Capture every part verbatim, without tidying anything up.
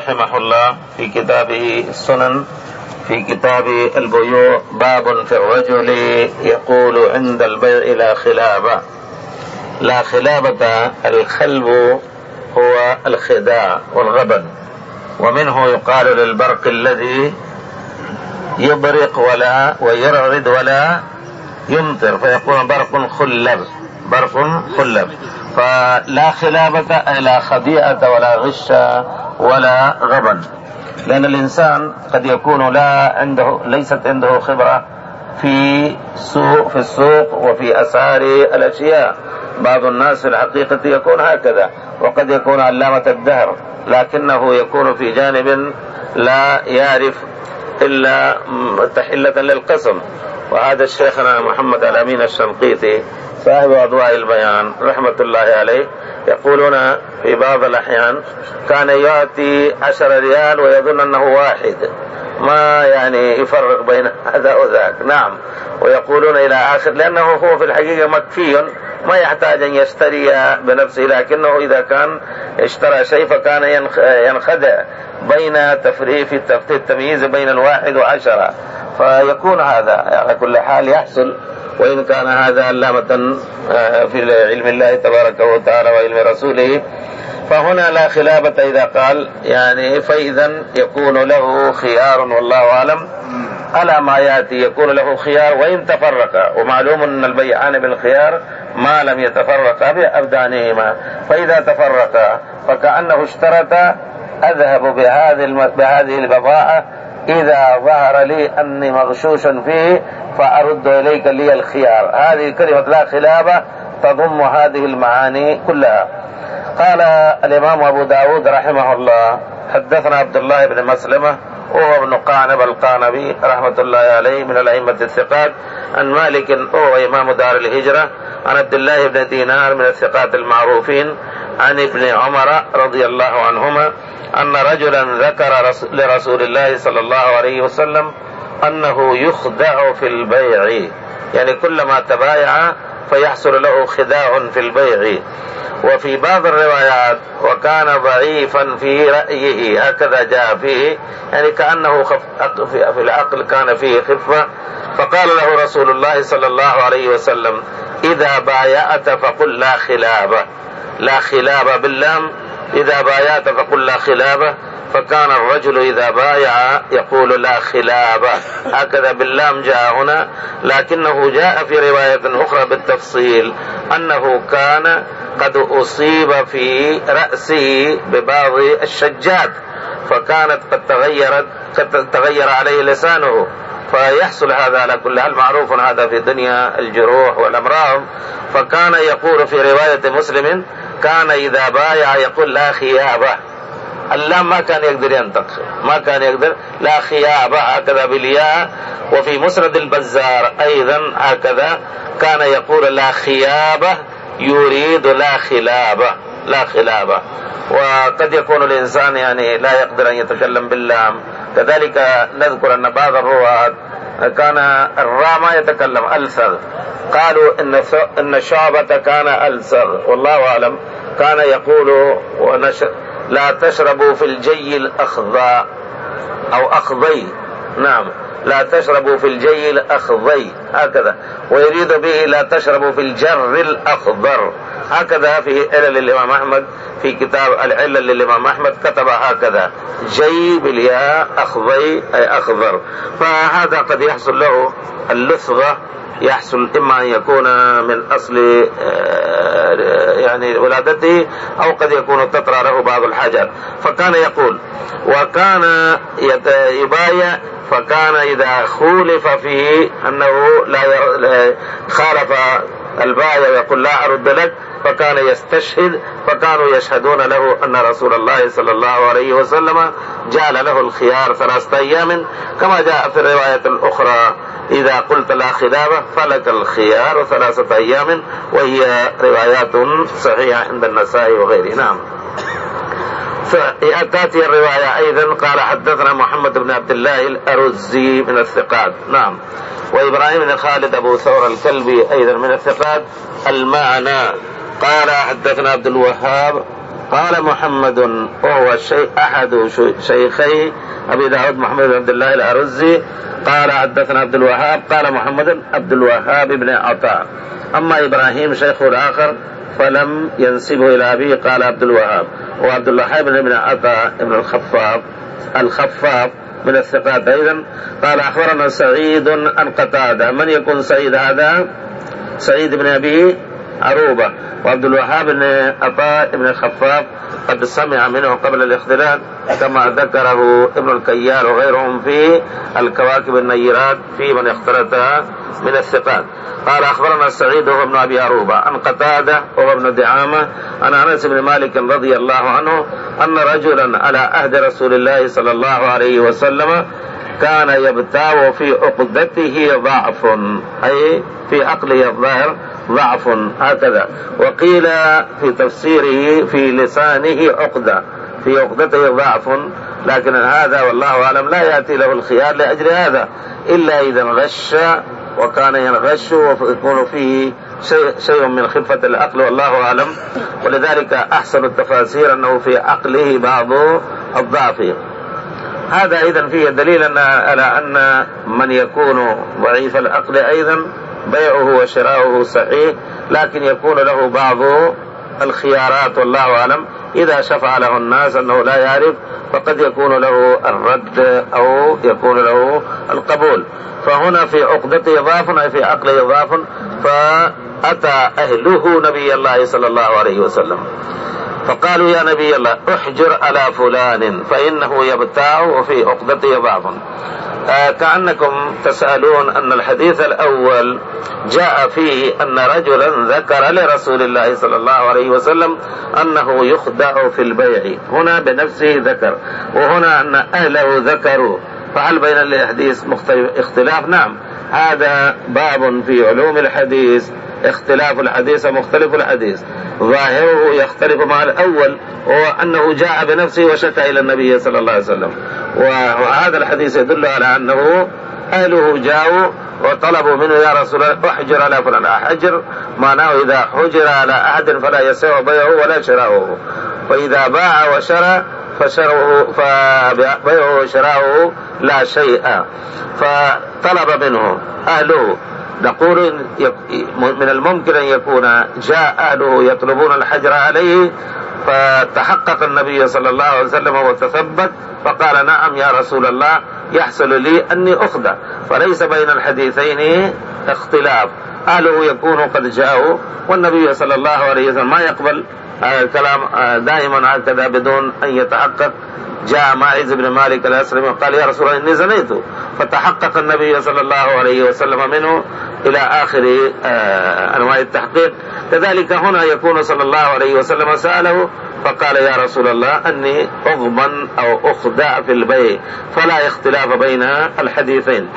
رحمه الله في كتابه السنن في كتاب البيوع باب في الرجل يقول عند البيع لا خلابة. لا خلابة الخلب هو الخداع والغبن، ومنه يقال للبرق الذي يبرق ولا ويرعد ولا يمطر فيكون برق خلب، برق خلب. فلا خلابة أي لا خديئة ولا غش ولا غبن، لأن الإنسان قد يكون لا عنده ليست عنده خبرة في سوق في السوق وفي أسعار الأشياء. بعض الناس في الحقيقة يكون هكذا، وقد يكون علامة الدهر لكنه يكون في جانب لا يعرف إلا تحلة للقسم. وهذا الشيخنا محمد الأمين الشنقيطي صاحب أضواء البيان رحمة الله عليه يقولون في بعض الأحيان كان يأتي عشر ريال ويظن أنه واحد، ما يعني يفرق بين هذا وذاك. نعم، ويقولون إلى آخر لأنه هو في الحقيقة مكفي ما يحتاج أن يشتري بنفسه، لكنه إذا كان اشترى شيء فكان ينخدع بين تفريق التمييز بين الواحد وعشرة، فيكون هذا على كل حال يحصل. وإن كان هذا علامة في علم الله تبارك وتعالى وعلم رسوله، فهنا لا خلابة إذا قال يعني فإذا يكون له خيار، والله أعلم على ما يأتي يكون له خيار وإن تفرق، ومعلوم أن البيعان بالخيار ما لم يتفرقا بأبدانهما. فإذا تفرقا فكأنه اشترط أذهب بهذه بهذه البضاعة إذا ظهر لي أني مغشوش فيه فأرد إليك لي الخيار. هذه كلمة لا خلابة تضم هذه المعاني كلها. قال الإمام أبو داود رحمه الله حدثنا عبد الله بن مسلمة وهو ابن قعنب القانبي رحمة الله عليه من الأئمة الثقات، عن مالك وهو إمام دار الهجرة، عن عبد الله بن دينار من الثقات المعروفين، عن ابن عمر رضي الله عنهما أن رجلا ذكر لرسول الله صلى الله عليه وسلم أنه يخدع في البيع، يعني كلما تبايع فيحصل له خداع في البيع. وفي بعض الروايات وكان ضعيفا في رأيه، هكذا جاء فيه، يعني كأنه خف في العقل كان فيه خفة. فقال له رسول الله صلى الله عليه وسلم إذا بايعت فقل لا خلابة، لا خلابة باللام، إذا بايعت فقل لا خلابة. فكان الرجل إذا بايع يقول لا خلابة، هكذا باللام جاء هنا، لكنه جاء في رواية أخرى بالتفصيل أنه كان قد أصيب في رأسه ببعض الشجات، فكانت قد تغيرت قد تغير عليه لسانه، فيحصل هذا على كل حال، معروف هذا في دنيا الجروح والأمراض. فكان يقول في رواية مسلم كان إذا بايع يقول لا خيابة، اللام ما كان يقدر ينطق، ما كان يقدر، لا خيابة هكذا بالياء. وفي مسند البزار أيضا هكذا كان يقول لا خيابة يريد لا خلابة، لا خلابة. وقد يكون الإنسان يعني لا يقدر أن يتكلم باللام. كذلك نذكر أن بعض الرواة كان الراء ما يتكلم ألسر، قالوا إن إن شعبة كان ألسر، والله أعلم. كان يقول لا تشربوا في الجي الأخضاء أو أخضي، نعم، لا تشربوا في الجي الأخضي هكذا، ويريد به لا تشربوا في الجر الأخضر، هكذا في علل الإمام أحمد في كتاب العلل للإمام أحمد كتب هكذا جي بالياء أخضي أي أخضر. فهذا قد يحصل له اللثغة، يحصل إما أن يكون من أصل يعني ولادته أو قد يكون تطرى له بعض الحاجات. فكان يقول وكان يبايع، فكان إذا خولف فيه أنه لا خالف البايع ويقول لا أرد لك، فكان يستشهد، فكانوا يشهدون له أن رسول الله صلى الله عليه وسلم جعل له الخيار ثلاثة أيام، كما جاء في الرواية الأخرى إذا قلت لا خلابة فلك الخيار ثلاثة أيام، وهي روايات صحيحة عند النسائي وغيره. نعم. فأتاتي الرواية أيضا قال حدثنا محمد بن عبد الله الأرزي من الثقات، نعم، وإبراهيم بن خالد أبو ثور الكلبي أيضا من الثقات. المعنى قال حدثنا عبد الوهاب قال محمد وهو شيء أحد شيخي أبي داود محمد بن عبد الله الأرزي قال حدثنا عبد الوهاب قال محمد عبد الوهاب بن عطاء. أما إبراهيم شيخ الآخر فلم ينسبه إلى أبيه قال عبد الوهاب، وعبد الوهاب بن عطاء بن الخفاف الخفاف من الثقات أيضا قال أخبرنا سعيد عن قتادة. من يكون سعيد هذا؟ سعيد بن أبي عروبة. وعبد الوهاب بن عطاء بن الخفاف قد سمع منه قبل الاختلاط كما ذكره ابن الكيال وغيرهم في الكواكب النيرات في من اختلطها من الثقات. قال أخبرنا سعيد وهو ابن أبي عروبة عن قتادة وهو ابن دعامة عن أنس بن مالك رضي الله عنه أن رجلا على عهد رسول الله صلى الله عليه وسلم كان يبتاع في عقدته ضعف، أي في عقله الظاهر ضعف هكذا، وقيل في تفسيره في لسانه عقدة، في عقدته ضعف، لكن هذا والله أعلم لا يأتي له الخيار لأجل هذا إلا إذا غش، وكان ينغش ويكون فيه شيء, شيء من خفة العقل والله أعلم. ولذلك أحسن التفاسير أنه في عقله بعض الضعف. هذا أيضا فيه دليل على أن من يكون ضعيف العقل أيضا بيعه وشراؤه صحيح، لكن يكون له بعض الخيارات والله أعلم. إذا شفع له الناس أنه لا يعرف فقد يكون له الرد أو يكون له القبول. فهنا في عقدته ضعف أي في عقله ضعف، فأتى أهله نبي الله صلى الله عليه وسلم فقالوا يا نبي الله احجر على فلان فإنه يبتاع وفي عقدته ضعف. آه كأنكم تسألون أن الحديث الأول جاء فيه أن رجلا ذكر لرسول الله صلى الله عليه وسلم أنه يخدع في البيع، هنا بنفسه ذكر، وهنا أن أهله ذكروا، فهل بين الحديث اختلاف؟ نعم، هذا باب في علوم الحديث، اختلاف الحديث مختلف الحديث، ظاهره يختلف مع الأول وهو أنه جاء بنفسه وشكى إلى النبي صلى الله عليه وسلم، وهذا الحديث يدل على أنه أهله جاءوا وطلبوا منه يا رسول الله احجر على فلان. حجر معناه إذا حجر على أحد فلا يسوى بيعه ولا شراؤه، فإذا باع وشرى فشرعه فبيعه وشراؤه لا شيء. فطلب منه أهله، نقول من الممكن أن يكون جاء أهله يطلبون الحجر عليه فتحقق النبي صلى الله عليه وسلم وتثبت فقال نعم يا رسول الله يحصل لي أني أخدع، فليس بين الحديثين اختلاف. أهله يكون قد جاءوا والنبي صلى الله عليه وسلم ما يقبل كلام دائما هكذا بدون أن يتحقق. جاء ماعز بن مالك الأسلمي وقال يا رسول الله إني زنيت، فتحقق النبي صلى الله عليه وسلم منه إلى آخر أنواع التحقيق. كذلك هنا يكون صلى الله عليه وسلم سأله فقال يا رسول الله أني أضمن أو أخدع في البيع، فلا اختلاف بين الحديثين.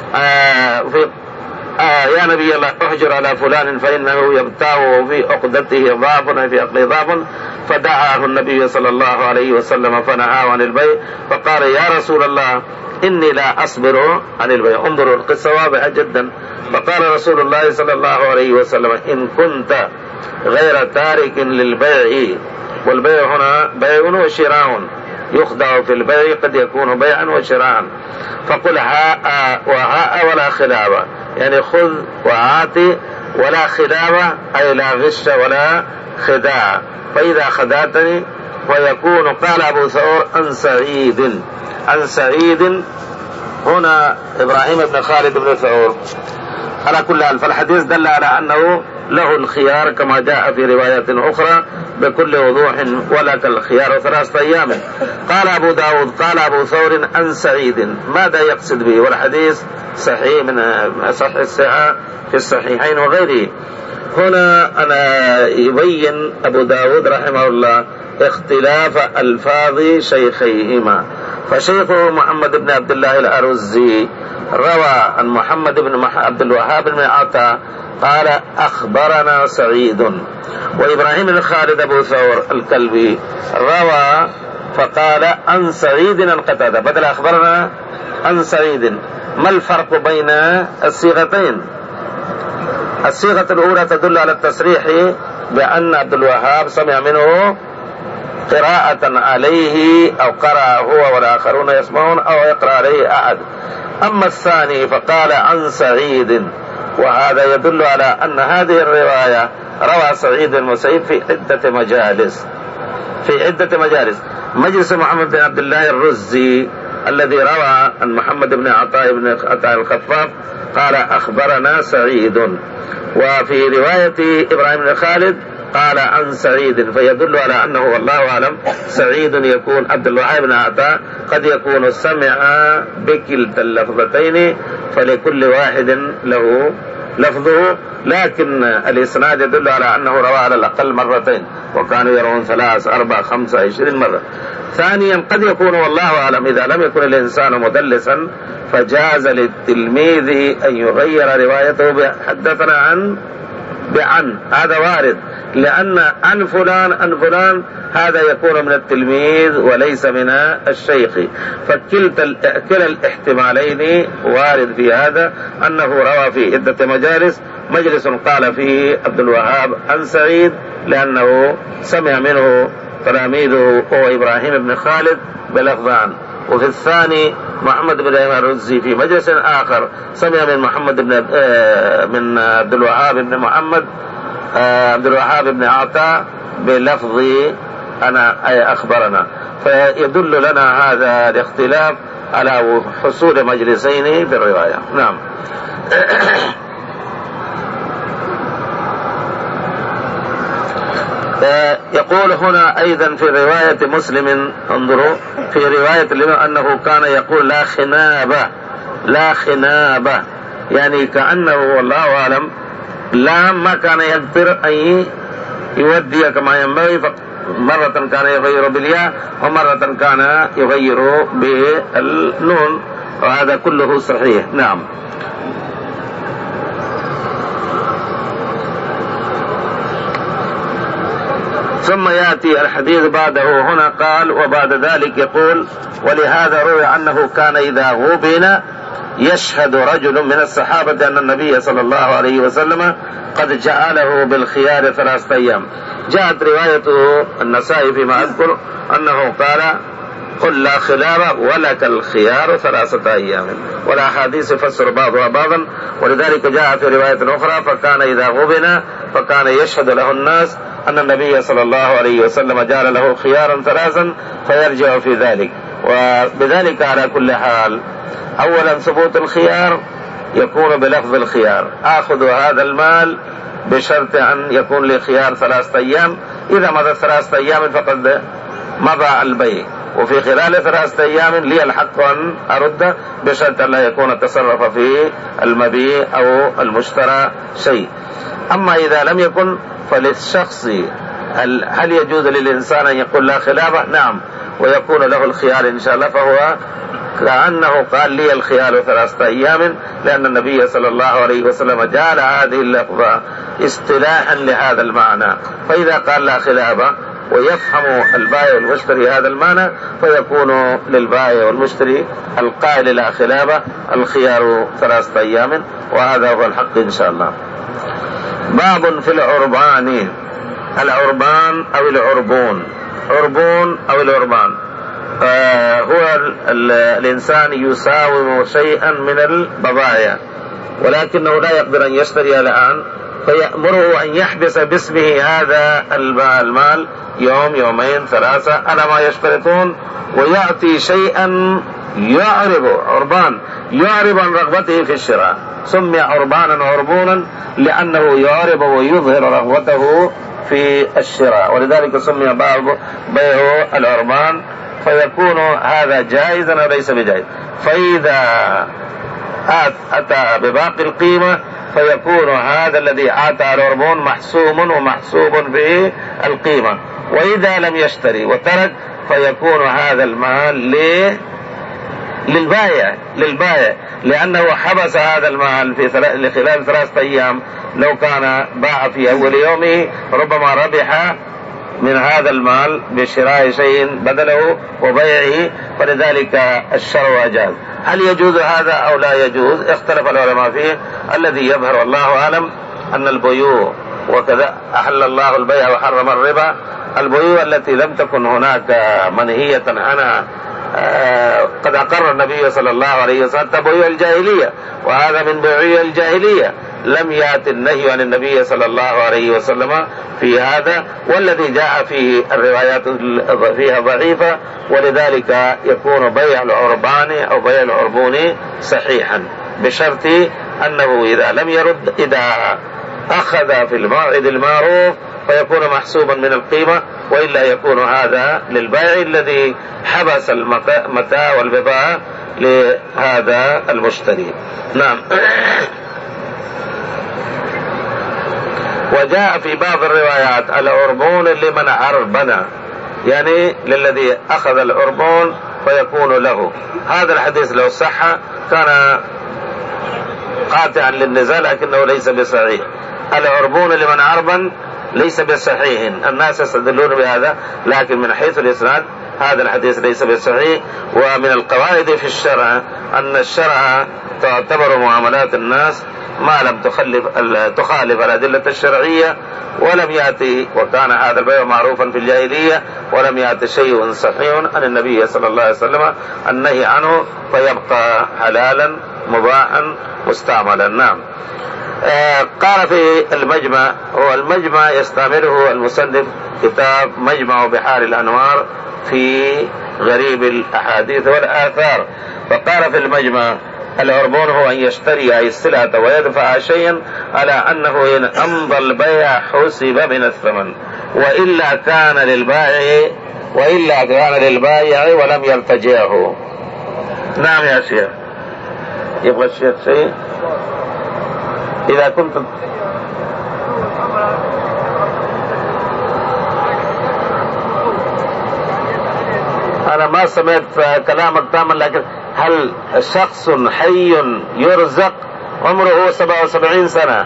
في آه يا نبي الله احجر على فلان فإنه يبتاع في عقدته ضعف في عقله ضعف، فدعاه النبي صلى الله عليه وسلم فنهاه عن البيع، فقال يا رسول الله إني لا أصبر عن البيع. انظروا القصة واضحة جدا. فقال رسول الله صلى الله عليه وسلم إن كنت غير تارك للبيع، والبيع هنا بيع وشراء، يخدع في البيع قد يكون بيعا وشراء، فقل هاء وهاء ولا خلافة، يعني خذ وعاتي ولا خلافة أي لا غش ولا خداع، فإذا خدعتني ويكون. قال أبو ثور عن سعيد عن سعيد هنا إبراهيم بن خالد بن ثور. على كل حال فالحديث دل على أنه له الخيار كما جاء في روايات أخرى بكل وضوح ولك الخيار ثلاثة أيام. قال أبو داود قال أبو ثور عن سعيد، ماذا يقصد به؟ والحديث صحيح من صحيح الصحة في الصحيحين وغيره. هنا أنا يبين أبو داود رحمه الله اختلاف ألفاظ شيخيهما، فشيخه محمد بن عبد الله الأرزي روى عن محمد بن عبد الوهاب بن عطاء قال أخبرنا سعيد، وإبراهيم بن خالد أبو ثور الكلبي روى فقال عن سعيد عن قتادة، بدل أخبرنا عن سعيد. ما الفرق بين الصيغتين؟ الصيغة الأولى تدل على التصريح بأن عبد الوهاب سمع منه قراءة عليه أو قرأ هو والآخرون يسمعون أو يقرأ عليه أحد. أما الثاني فقال عن سعيد، وهذا يدل على أن هذه الرواية روى سعيد المسيب في عدة مجالس في عدة مجالس مجلس محمد بن عبد الله الرزي الذي روى عن محمد بن عطاء بن عطاء الخفاف قال أخبرنا سعيد، وفي رواية إبراهيم بن خالد قال عن سعيد، فيدل على أنه والله أعلم سعيد يكون عبد الوهاب بن عطاء قد يكون سمع بكلتا اللفظتين فلكل واحد له لفظه، لكن الإسناد يدل على أنه روى على الأقل مرتين، وكانوا يرون ثلاث أربع خمسة عشرين مرة. ثانيا قد يكون والله أعلم إذا لم يكن الإنسان مدلسا فجاز للتلميذ أن يغير روايته بحدثنا عن بعن، هذا وارد، لأن عن فلان عن فلان هذا يكون من التلميذ وليس من الشيخ، فكلتا كلا الاحتمالين وارد في هذا، أنه روى في عدة مجالس، مجلس قال فيه عبد الوهاب عن سعيد لأنه سمع منه تلاميذه هو إبراهيم بن خالد بلفظان، وفي الثاني محمد بن الرزي في مجلس آخر سمع من محمد بن من عبد الوهاب بن محمد عبد الوهاب بن عطاء بلفظ أنا أي أخبرنا، فيدل لنا هذا الاختلاف على حصول مجلسين في الرواية. نعم. يقول هنا أيضا في رواية مسلم، انظروا في رواية لما أنه كان يقول لا خنابة لا خنابة، يعني كأنه والله أعلم لا ما كان يقدر أن يودي كما ينبغي، مرة كان يغير بالياء ومرة كان يغير بالنون، وهذا كله صحيح. نعم. ثم يأتي الحديث بعده هنا قال وبعد ذلك يقول ولهذا روي أنه كان إذا غبن يشهد رجل من الصحابة أن النبي صلى الله عليه وسلم قد جعله بالخيار ثلاثة أيام. جاءت روايته النسائي فيما أذكر أنه قال قل لا خلاف ولك الخيار ثلاثة أيام، والأحاديث يفسر بعضها بعضا، ولذلك جاء في رواية أخرى فكان إذا غبن فكان يشهد له الناس أن النبي صلى الله عليه وسلم جعل له خيارا ثلاثا فيرجع في ذلك. وبذلك على كل حال أولا ثبوت الخيار يكون بلفظ الخيار، آخذ هذا المال بشرط أن يكون لي خيار ثلاثة أيام، إذا مضى ثلاثة أيام فقد مضى البيع، وفي خلال ثلاثة أيام لي الحق أن أرد بشرط أن لا يكون تصرف في المبيع أو المشترى شيء. أما إذا لم يكن فللشخص هل يجوز للإنسان أن يقول لا خلافة؟ نعم، ويكون له الخيار إن شاء الله، فهو كأنه قال لي الخيار ثلاثة أيام، لأن النبي صلى الله عليه وسلم جعل هذه اللفظة اصطلاحا لهذا المعنى، فإذا قال لا خلافة ويفهم البائع والمشتري هذا المعنى فيكون للبائع والمشتري القائل لا خلافة الخيار ثلاثة أيام، وهذا هو الحق إن شاء الله. باب في العربان، العربان أو العربون، عربون أو العربان آه هو ال ال الإنسان يساوم شيئا من البضائع ولكنه لا يقدر أن يشتري الآن، فيأمره أن يحبس باسمه هذا المال يوم يومين ثلاثة على ما يشترطون، ويأتي شيئا يعرب عربان يعرب عن رغبته في الشراء، سمي عربانا وعربونا لأنه يعرب ويظهر رغبته في الشراء، ولذلك سمي باب بيع العربان، فيكون هذا جائزا وليس بجائز. فإذا أتى بباقي القيمة فيكون هذا الذي أعطى العربون محسوم ومحسوب في القيمة، وإذا لم يشتري وترك فيكون هذا المال ليه للبائع للبائع لأنه حبس هذا المال في خلال ثلاثة أيام، لو كان باع في أول يومه ربما ربح من هذا المال بشراء شيء بدله وبيعه، فلذلك الشرع جاز. هل يجوز هذا أو لا يجوز؟ اختلف العلماء فيه. الذي يظهر والله أعلم أن البيوع وكذا أحل الله البيع وحرم الربا، البيوع التي لم تكن هناك منهية عنها قد أقر النبي صلى الله عليه وسلم بيوع الجاهلية، وهذا من بيوع الجاهلية لم يأتي النهي عن النبي صلى الله عليه وسلم في هذا، والذي جاء فيه الروايات فيها ضعيفة، ولذلك يكون بيع العربان أو بيع العربون صحيحا بشرط أنه إذا لم يرد، إذا أخذ في الموعد المعروف فيكون محسوبا من القيمة، وإلا يكون هذا للبائع الذي حبس المتاع والبضاعة لهذا المشتري. نعم. وجاء في بعض الروايات العربون لمن عربنا، يعني للذي أخذ العربون فيكون له. هذا الحديث لو صح كان قاطعا للنزاع، لكنه ليس بصحيح. العربون لمن عربا ليس بصحيح، الناس يستدلون بهذا، لكن من حيث الإسناد هذا الحديث ليس بصحيح. ومن القواعد في الشرع أن الشرع تعتبر معاملات الناس ما لم تخالف تخالف الأدلة الشرعية، ولم يأتي، وكان هذا البيع معروفا في الجاهلية، ولم يأتي شيء صحيح عن النبي صلى الله عليه وسلم النهي عنه، فيبقى حلالا مباحا مستعملا. نعم. آه قال في المجمع، هو المجمع يستعمله المصنف كتاب مجمع بحار الأنوار في غريب الأحاديث والآثار، فقال في المجمع العربون هو أن يشتري أي السلعة ويدفع شيئا على أنه إن أمضى البيع حسب من الثمن، وإلا كان للبائع وإلا كان للبائع ولم يرتجعه. نعم يا شيخ. يبغى الشيخ شيء؟ إذا كنت أنا ما سمعت كلامك تاما، لكن هل شخص حي يرزق عمره سبعة وسبعين سنة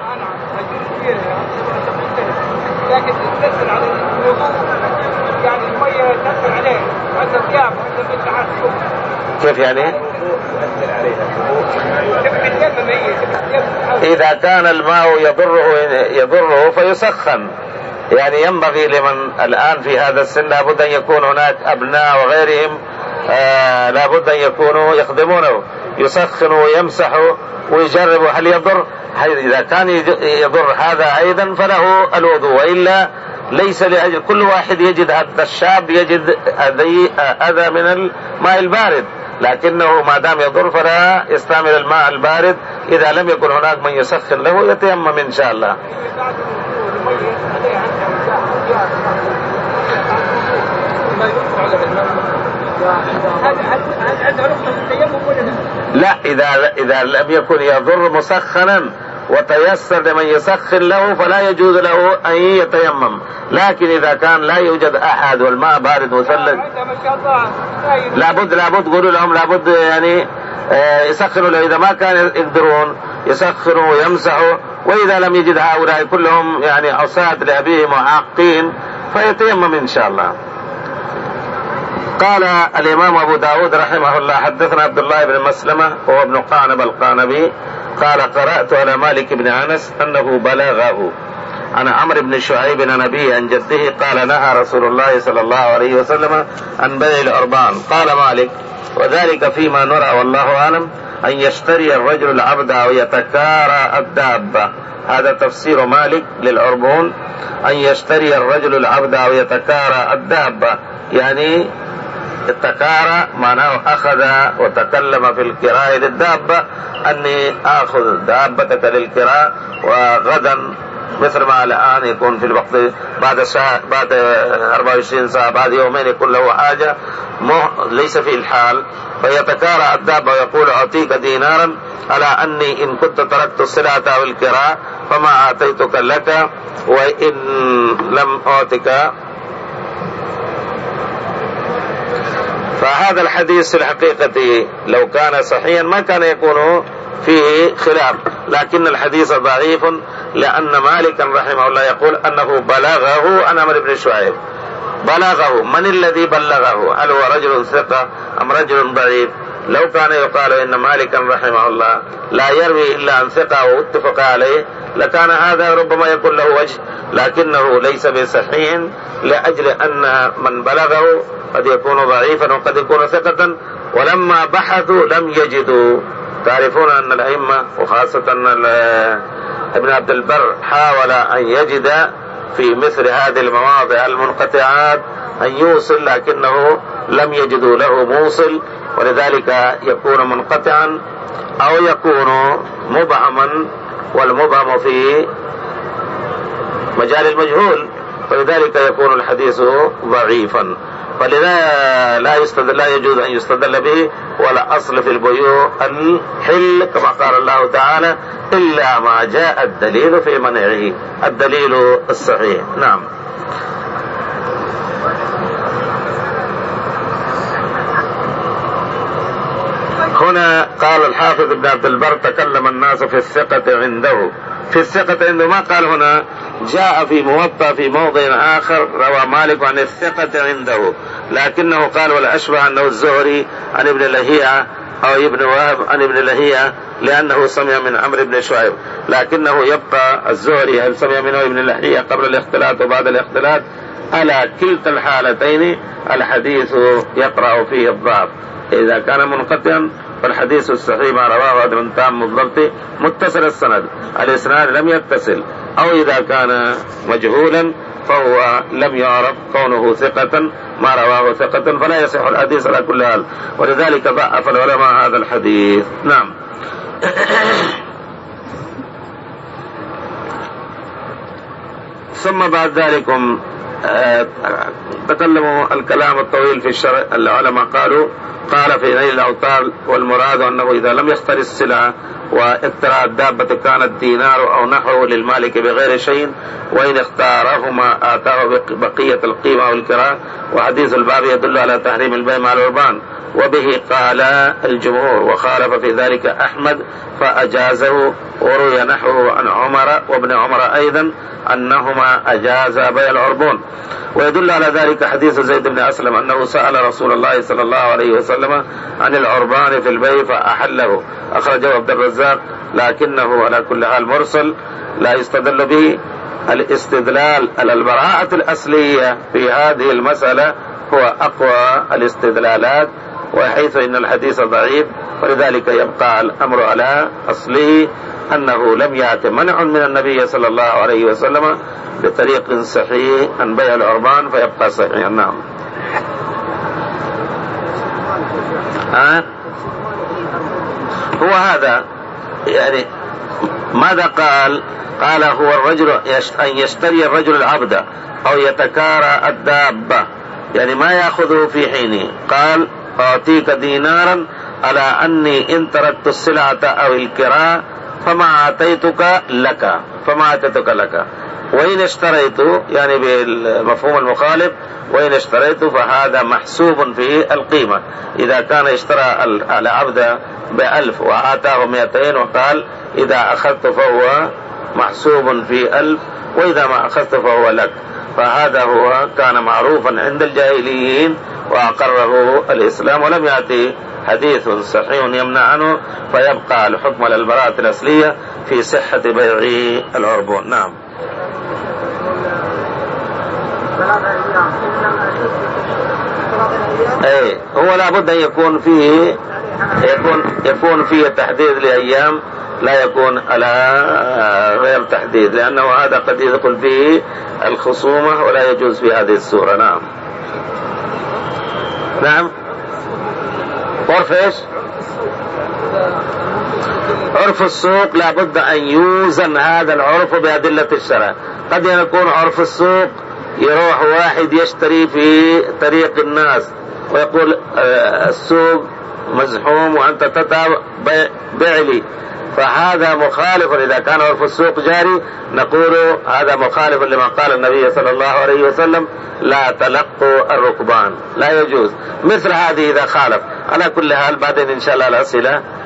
لكن تنزل على الوضوء، يعني المية تنزل عليه وعند الثياب وعند البدعات؟ كيف يعني؟ إذا كان الماء يضره يضره فيسخن، يعني ينبغي لمن الآن في هذا السن لابد أن يكون هناك أبناء وغيرهم آه لابد أن يكونوا يخدمونه، يسخنوا ويمسحوا ويجربوا هل يضر. إذا كان يضر هذا أيضا فله الوضوء، وإلا ليس لأجل كل واحد يجد، هذا الشاب يجد أذى من الماء البارد، لكنه ما دام يضر فلا يستعمل الماء البارد. إذا لم يكن هناك من يسخن له يتيمم إن شاء الله. لا، إذا إذا لم يكن يضر مسخنا وتيسر لمن يسخن له فلا يجوز له أن يتيمم، لكن إذا كان لا يوجد أحد والماء بارد مثلج لابد لابد قولوا لهم لابد يعني يسخنوا له، إذا ما كان يقدرون يسخنوا ويمسحوا، وإذا لم يجد هؤلاء كلهم يعني عصاة لأبيهم وعاقين فيتيمم إن شاء الله. قال الإمام أبو داود رحمه الله حدثنا عبد الله بن مسلمة وهو ابن قعنب القانبي قال قرأت على مالك بن أنس أنه بلغه عن عمرو بن شعيب عن أبيه عن جده قال نهى رسول الله صلى الله عليه وسلم عن بيع العربان. قال مالك وذلك فيما نرى والله أعلم أن يشتري الرجل العبد أو يتكارى الدابة. هذا تفسير مالك للعربون، أن يشتري الرجل العبد أو يتكارى الدابة، يعني التكارى معناه أخذ وتكلم في الكراء للدابة، أني أخذ دابتك للكراء وغدا مثل ما الآن يكون في الوقت بعد ساعة بعد أربعة وعشرين ساعة بعد يومين يكون له حاجة ليس في الحال، فيتكارى الدابة ويقول أعطيك دينارا على أني إن كنت تركت الصلاة أو الكراء فما أعطيتك لك، وإن لم أعطك. فهذا الحديث في الحقيقة لو كان صحيحا ما كان يكون فيه خلاف، لكن الحديث ضعيف لأن مالكا رحمه الله يقول أنه بلغه عن عمرو بن شعيب. بلغه من الذي بلغه؟ هل هو رجل ثقة أم رجل ضعيف؟ لو كان يقال إن مالكا رحمه الله لا يروي إلا عن ثقة واتفق عليه لكان هذا ربما يكون له وجه، لكنه ليس بصحيح لأجل أن من بلغه قد يكون ضعيفا وقد يكون ثقة، ولما بحثوا لم يجدوا. تعرفون أن الأئمة وخاصة ابن عبد البر حاول أن يجد في مثل هذه المواضع المنقطعات أن يوصل، لكنه لم يجدوا له موصل، ولذلك يكون منقطعا أو يكون مبهما، والمبهم في مجال المجهول، ولذلك يكون الحديث ضعيفا. فلذا لا يستدل لا يجوز أن يستدل به، ولا أصل في البيوع الحل كما قال الله تعالى إلا ما جاء الدليل في منعه، الدليل الصحيح. نعم. هنا قال الحافظ ابن عبد البر تكلم الناس في الثقة عنده، في الثقة عنده ما قال هنا. جاء في موطأ في موضع آخر روى مالك عن الثقة عنده، لكنه قال والأشبه أنه الزهري عن ابن لهيعة أو ابن وهب عن ابن لهيعة لأنه سمع من عمرو بن شعيب، لكنه يبقى الزهري هل سمع منه ابن لهيعة قبل الاختلاط وبعد الاختلاط؟ على كلتا الحالتين الحديث يقرأ فيه الضعف. إذا كان منقطعا فالحديث الصحيح ما رواه عدل تام الضبط متصل السند، الإسناد لم يتصل، أو إذا كان مجهولا فهو لم يعرف كونه ثقة ما رواه ثقة، فلا يصح الحديث على كل حال، ولذلك ضعف العلماء هذا الحديث. نعم. ثم بعد ذلك تكلموا الكلام الطويل في الشرع. العلماء قالوا قال في نيل الأوطار والمراد أنه إذا لم يختر السلعة واقتراء الدابة كانت دينار أو نحوه للمالك بغير شيء، وإن اختارهما آتاه بقية القيمة والكراء. وحديث الباب يدل على تحريم البيع مع العربان، وبه قال الجمهور، وخالف في ذلك أحمد فأجازه، وروي نحوه عن عمر وابن عمر أيضا أنهما أجاز بيع العربون. ويدل على ذلك حديث زيد بن أسلم أنه سأل رسول الله صلى الله عليه وسلم عن العربان في البيع فأحله، أخرجه عبد الرزاق، لكنه على كل حال مرسل لا يستدل به. الاستدلال على البراءة الأصلية في هذه المسألة هو أقوى الاستدلالات، وحيث إن الحديث ضعيف فلذلك يبقى الأمر على أصله أنه لم يأت منع من النبي صلى الله عليه وسلم بطريق صحيح عن بيع العربان فيبقى صحيحا. نعم. ها؟ هو هذا يعني ماذا قال؟ قال هو الرجل أن يشتري الرجل العبد أو يتكارى الدابة، يعني ما يأخذه في حينه. قال أعطيك دينارا على أني إن تركت السلعة أو الكراء فما أعطيتك لك فما أعطيتك لك وإن اشتريت، يعني بالمفهوم المخالف، وإن اشتريت فهذا محسوب في القيمة. إذا كان اشترى العبد بألف وآتاه مئتين وقال إذا أخذت فهو محسوب في ألف، وإذا ما أخذت فهو لك، فهذا هو كان معروفا عند الجاهليين وأقره الإسلام، ولم يأتي حديث صحيح يمنع عنه، فيبقى الحكم على البراءة الأصلية في صحة بيع العربون. نعم. أي هو لابد أن يكون فيه يكون يكون فيه تحديد لأيام، لا يكون على غير تحديد، لأنه هذا قد يدخل فيه الخصومة ولا يجوز في هذه الصورة. نعم. نعم. عرف ايش؟ عرف السوق لابد أن يوزن هذا العرف بأدلة الشرع. قد يكون عرف السوق يروح واحد يشتري في طريق الناس ويقول السوق مزحوم وأنت تتعب بيع لي، فهذا مخالف. إذا كان عرف السوق جاري نقول هذا مخالف لما قال النبي صلى الله عليه وسلم لا تلقوا الركبان، لا يجوز مثل هذه إذا خالف. على كل حال بعدين إن شاء الله الأسئلة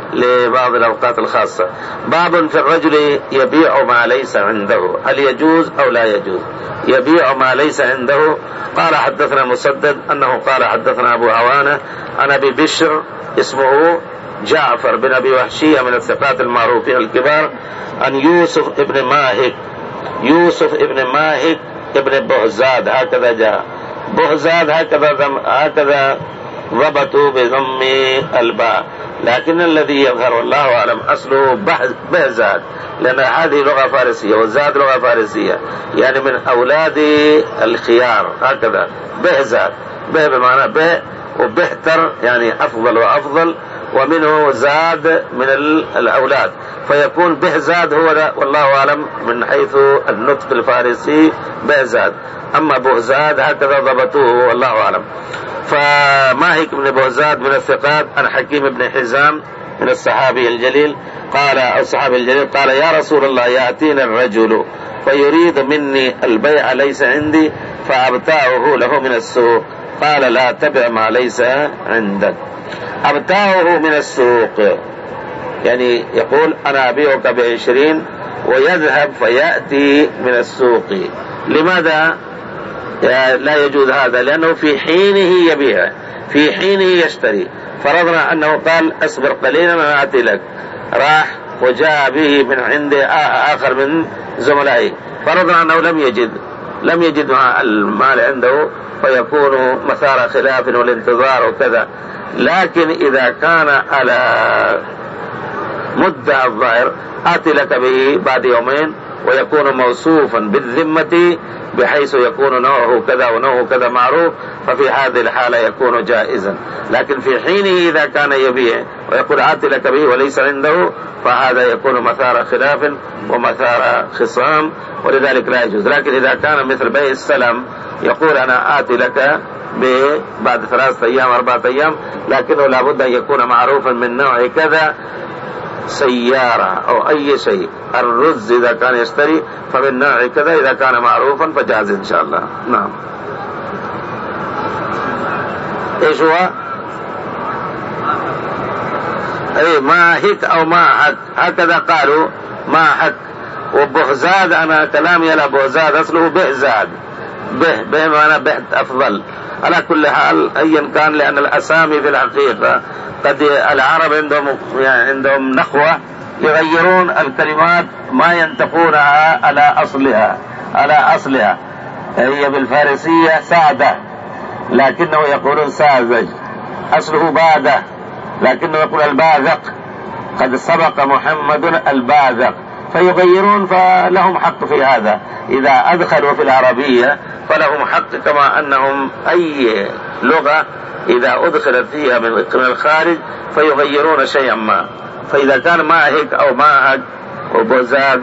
لبعض الأوقات الخاصة. باب في الرجل يبيع ما ليس عنده، هل يجوز أو لا يجوز؟ يبيع ما ليس عنده. قال حدثنا مسدد أنه قال حدثنا أبو عوانة عن أبي بشر اسمه جعفر بن أبي وحشية من الثقات المعروفين الكبار، عن يوسف ابن ماهك يوسف ابن ماهك ابن بهزاد، هكذا جاء بهزاد، هكذا هكذا ضبطوا بضم الباء، لكن الذي يظهر والله أعلم أصله بهزاد، لأن هذه لغة فارسية والزاد لغة فارسية، يعني من أولاد الخيار، هكذا بهزاد، به بمعنى به، وبهتر يعني أفضل وأفضل، ومنه زاد من الأولاد، فيكون بهزاد هو ده والله أعلم من حيث النطق الفارسي بهزاد، أما بهزاد هكذا ضبطوه والله أعلم. فماهك بن بهزاد من الثقات عن حكيم بن حزام من الصحابي الجليل قال الصحابي الجليل قال يا رسول الله يأتينا الرجل فيريد مني البيع ليس عندي فأبتاعه له من السوق، قال لا تبع ما ليس عندك. أبتاعه من السوق يعني يقول أنا أبيعك بعشرين ويذهب فيأتي من السوق. لماذا لا يجوز هذا؟ لأنه في حينه يبيع، في حينه يشتري. فرضنا أنه قال أصبر قليلا أنا آتي لك، راح وجاء به من عند آخر من زملائه، فرضنا أنه لم يجد لم يجد مع المال عنده، فيكون مثار خلاف والانتظار وكذا. لكن إذا كان على مدة الظاهر آتي لك به بعد يومين ويكون موصوفا بالذمة بحيث يكون نوعه كذا ونوعه كذا معروف، ففي هذه الحالة يكون جائزا. لكن في حينه إذا كان يبيع ويقول آتي لك به وليس عنده، فهذا يكون مثار خلاف ومثار خصام، ولذلك لا يجوز. لكن إذا كان مثل بيع السلم يقول أنا آتي لك بعد ثلاثة أيام أربعة أيام، لكنه لابد أن يكون معروفا من نوع كذا، سيارة أو أي شيء، الرز إذا كان يشتري فمن نوع كذا، إذا كان معروفا فجاز إن شاء الله. نعم. إيش هو؟ أي ما هك أو ما حك، هكذا قالوا ما حك. وبهزاد أنا كلامي على بهزاد أصله بهزاد، به به معنى به أفضل. على كل حال أيا كان، لأن الأسامي في الحقيقة قد العرب عندهم يعني عندهم نخوة يغيرون الكلمات ما ينطقونها على أصلها على أصلها هي بالفارسية سادة لكنه يقولون ساذج، أصله بادة لكنه يقول الباذق، قد سبق محمد الباذق، فيغيرون، فلهم حق في هذا. إذا أدخلوا في العربية فلهم حق، كما أنهم أي لغة إذا أدخلت فيها من الخارج فيغيرون شيئا ما. فإذا كان ماهك أو ماهك وبوزاد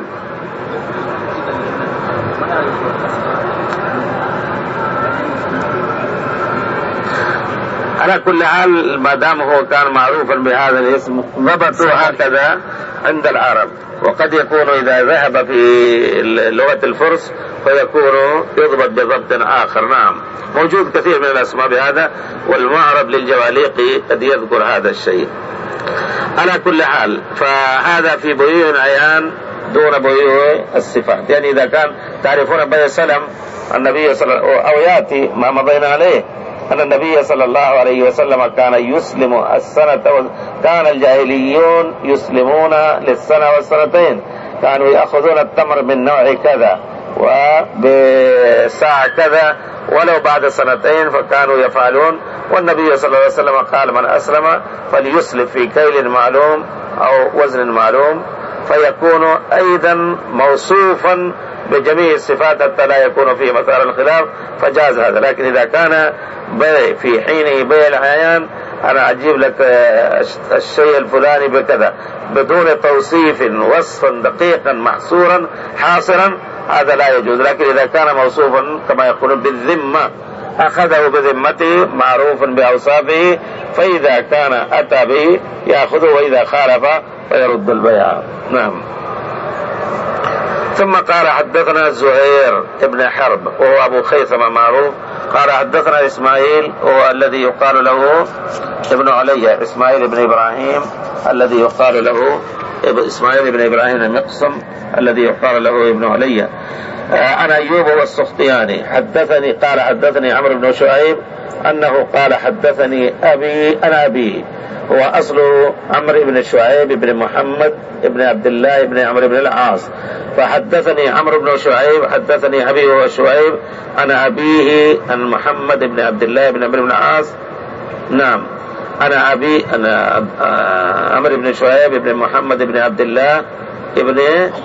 على كل حال ما دام هو كان معروفا بهذا الاسم ضبطوا هكذا عند العرب. وقد يكون إذا ذهب في لغة الفرس فيكون يضبط بضبط آخر. نعم، موجود كثير من الأسماء بهذا، والمعرب للجواليقي قد يذكر هذا الشيء. على كل حال فهذا في بيوع العيان دون بيوع الصفات. يعني إذا كان تعرفون بيع سلم النبي صلى الله عليه وسلم أو يأتي ما مضينا عليه أن النبي صلى الله عليه وسلم كان يسلم السنة، كان الجاهليون يسلمون للسنة والسنتين، كانوا يأخذون التمر من نوع كذا وبساعة كذا ولو بعد سنتين فكانوا يفعلون. والنبي صلى الله عليه وسلم قال من أسلم فليسلف في كيل معلوم أو وزن معلوم، فيكون أيضا موصوفا بجميع الصفات حتى لا يكون فيه مثار الخلاف، فجاز هذا. لكن إذا كان بيع في حينه بيع العيان، أنا أجيب لك الشيء الفلاني بكذا بدون توصيف وصفا دقيقا محصورا حاصرا، هذا لا يجوز. لكن إذا كان موصوفا كما يقولون بالذمة، أخذه بذمته معروفا بأوصافه، فإذا كان أتى به يأخذه، وإذا خالف فيرد البيع. نعم. ثم قال حدثنا زهير ابن حرب وهو أبو خيثمة معروف، قال حدثنا إسماعيل وهو الذي يقال له ابن علي، إسماعيل ابن إبراهيم الذي يقال له إسماعيل بن إبراهيم المقسم الذي يقال له ابن علي. عن أيوب والسختياني حدثني قال حدثني عمرو بن شعيب أنه قال حدثني أبي أنا أبي، هو أصل عمرو بن شعيب بن محمد بن عبد الله بن عمرو بن العاص، فحدثني عمرو بن شعيب حدثني أبي هو شعيب عن أبيه عن محمد بن عبد الله بن عمرو بن العاص. نعم أنا أبي أنا عمرو بن شعيب بن محمد بن عبد الله بن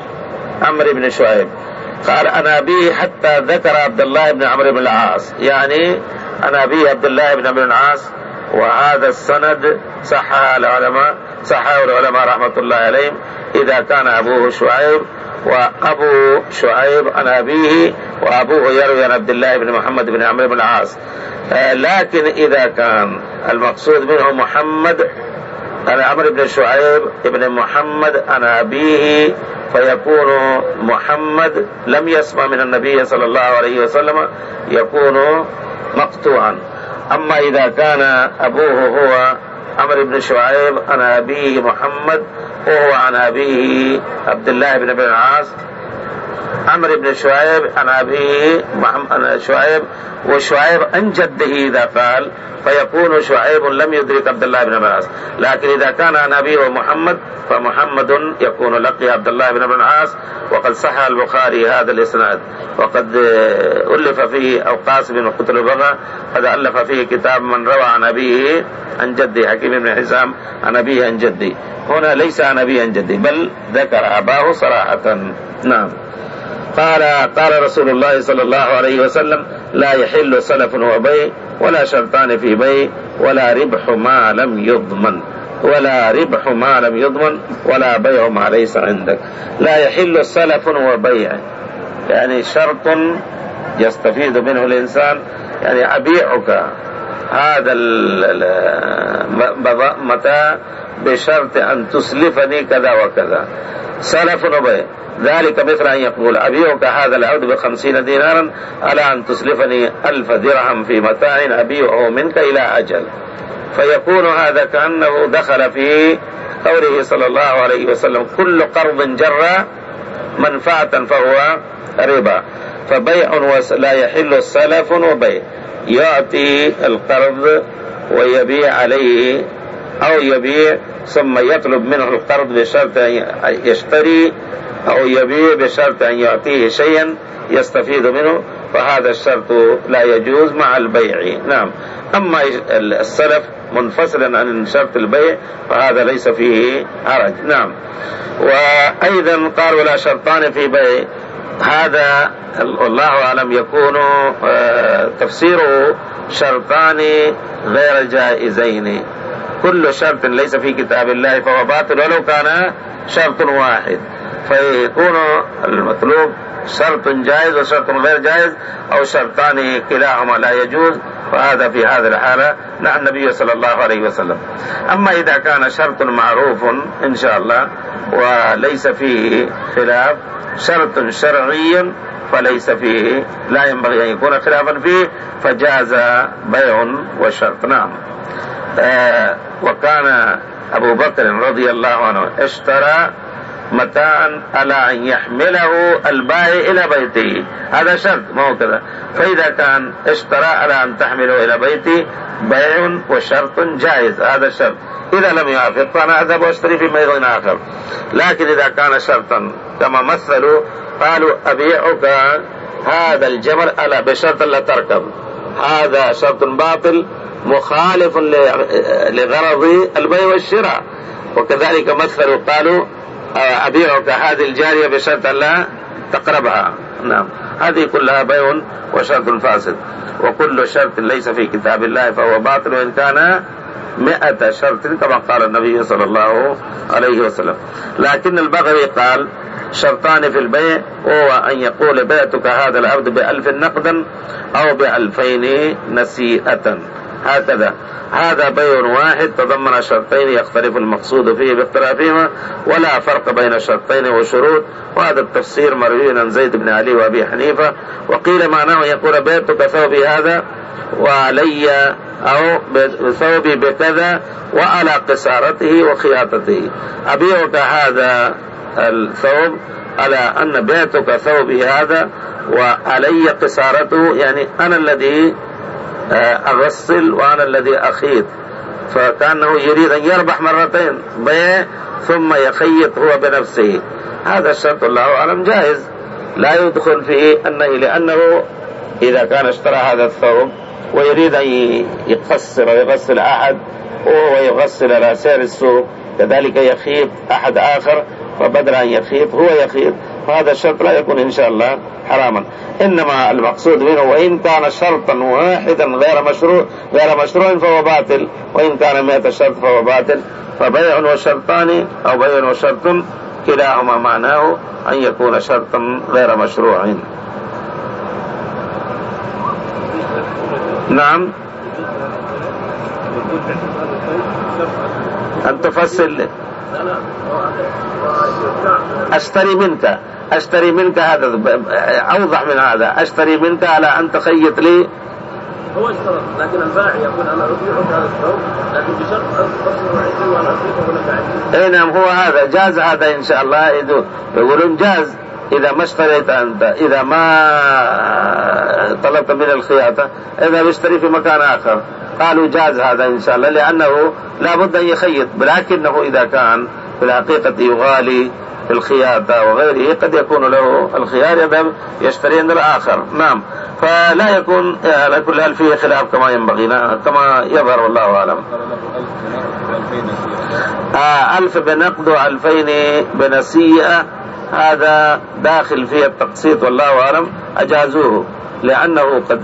عمرو بن شعيب قال أنا أبي حتى ذكر عبد الله بن عمرو بن العاص، يعني أنا أبي عبد الله بن عمرو بن العاص. وهذا السند صححه العلماء صححه العلماء رحمة الله عليهم إذا كان أبوه شعيب وأبو شعيب عن أبيه وأبوه يروي عن عبد الله بن محمد بن عمرو بن العاص. لكن إذا كان المقصود منه محمد عن عمرو بن شعيب بن محمد عن أبيه فيكون محمد لم يسمع من النبي صلى الله عليه وسلم، يكون مقطوعا. أما إذا كان أبوه هو عمرو بن شعيب عن أبيه محمد وهو عن أبيه عبد الله بن عمرو بن العاص، عمرو بن شعيب عن أبيه محمد شعيب وشعيب عن جده إذا قال فيكون شعيب لم يدرك عبد الله بن عمرو بن العاص. لكن إذا كان عن أبيه محمد فمحمد يكون لقي عبد الله بن عمرو بن العاص. وقد صح البخاري هذا الإسناد، وقد ألف فيه أو قاسم بن قتل بغى قد ألف فيه كتاب من روى عن أبيه عن جدي حكيم بن حزام عن أبيه عن جدي. هنا ليس عن أبيه عن جدي بل ذكر أباه صراحة. نعم. قال قال رسول الله صلى الله عليه وسلم لا يحل سلف وبيع ولا شرطان في بيع ولا ربح ما لم يضمن ولا ربح ما لم يضمن ولا بيع ما ليس عندك. لا يحل سلف وبيع يعني شرط يستفيد منه الإنسان، يعني أبيعك هذا متى بشرط أن تسلفني كذا وكذا. سلف وبيع ذلك مثل أن يقول أبيعك هذا العبد بخمسين دينارا على أن تسلفني ألف درهم في متاع أبيعه منك إلى أجل، فيكون هذا كأنه دخل في قوله صلى الله عليه وسلم كل قرض جر منفعة فهو ربا. فبيع لا يحل السلف وبيع، يعطي القرض ويبيع عليه أو يبيع ثم يطلب منه القرض بشرط أن يشتري أو يبيع بشرط أن يعطيه شيئا يستفيد منه، فهذا الشرط لا يجوز مع البيع. نعم. أما السلف منفصلا عن شرط البيع فهذا ليس فيه حرج. نعم. وأيضا قال ولا شرطان في بيع، هذا والله أعلم يكون تفسيره شرطان غير جائزين. كل شرط ليس في كتاب الله فهو باطل ولو كان شرط واحد، فيكون المطلوب شرط جائز وشرط غير جائز أو شرطان كلاهما لا يجوز، فهذا في هذا الحالة نهى النبي صلى الله عليه وسلم. أما إذا كان شرط معروف إن شاء الله وليس فيه خلاف شرط شرعي فليس فيه لا ينبغي أن يكون خلافا فيه فجاز بيع وشرط. نعم. آه وكان أبو بكر رضي الله عنه اشترى متاعا على أن يحمله البائع إلى بيته، هذا شرط ما هو كذا. فإذا كان اشترى على أن تحمله إلى بيته بيع وشرط جائز، هذا الشرط. إذا لم يوافق فأنا أذهب واشتري في موضع آخر. لكن إذا كان شرطا كما مثلوا قالوا أبيعك هذا الجمل على بشرط لا تركب، هذا شرط باطل مخالف لغرض البيع والشراء. وكذلك مثلوا قالوا أبيعك هذه الجارية بشرط لا تقربها. نعم. هذه كلها بيع وشرط فاسد، وكل شرط ليس في كتاب الله فهو باطل وإن كان مئة شرط كما قال النبي صلى الله عليه وسلم. لكن البغوي قال شرطان في البيع، وهو أن يقول بعتك هذا العبد بألف نقدا أو بألفين نسيئة. هكذا. هذا بيع واحد تضمن شرطين يختلف المقصود فيه باختلافهما ولا فرق بين الشرطين وشروط، وهذا التفسير مروي عن زيد بن علي وأبي حنيفة. وقيل معناه يقول بيعتك ثوبي هذا وعلي أو ثوبي بكذا وعلى قصارته وخياطته، أبيعك هذا الثوب على أن بيعتك ثوبي هذا وعلي قصارته، يعني أنا الذي أغسل وأنا الذي أخيط، فكأنه يريد أن يربح مرتين، بيع ثم يخيط هو بنفسه. هذا الشرط الله أعلم جائز لا يدخل فيه النهي، لأنه إذا كان اشترى هذا الثوب ويريد أن يقصر ويغسل أحد وهو يغسل على سعر السوق، كذلك يخيط أحد آخر، فبدل أن يخيط هو يخيط، فهذا الشرط لا يكون إن شاء الله حراما. إنما المقصود منه وإن كان شرطا واحدا غير مشروع غير مشروع فهو باطل، وإن كان مئة شرط فهو باطل. فبيع وشرطان أو بيع وشرط كلاهما معناه أن يكون شرطا غير مشروع. نعم، أن تفصل. أشتري منك أشتري منك هذا أوضح من هذا، أشتري منك على أن تخيط لي. هو اشترط، لكن البائع يقول أنا أبيعك هذا الثوب لكن بشرط أن تصل عندي وأنا أخيطه لك عندي. إيه نعم، هو هذا جاز، هذا إن شاء الله يقولون جاز إذا ما اشتريت أنت، إذا ما طلبت من الخياطة، إذا بيشتري في مكان آخر قالوا جاز هذا إن شاء الله، لأنه لا بد أن يخيط، ولكنه إذا كان في الحقيقة يغالي في الخياطة وغيره قد يكون له الخيار يذهب يشتري عند الآخر. نعم، فلا يكون على كل حال فيه خلاف كما ينبغي كما يظهر والله أعلم. آه ألف بنقد وألفين بنسيئة، هذا داخل فيه التقسيط والله أعلم، أجازوه لأنه قد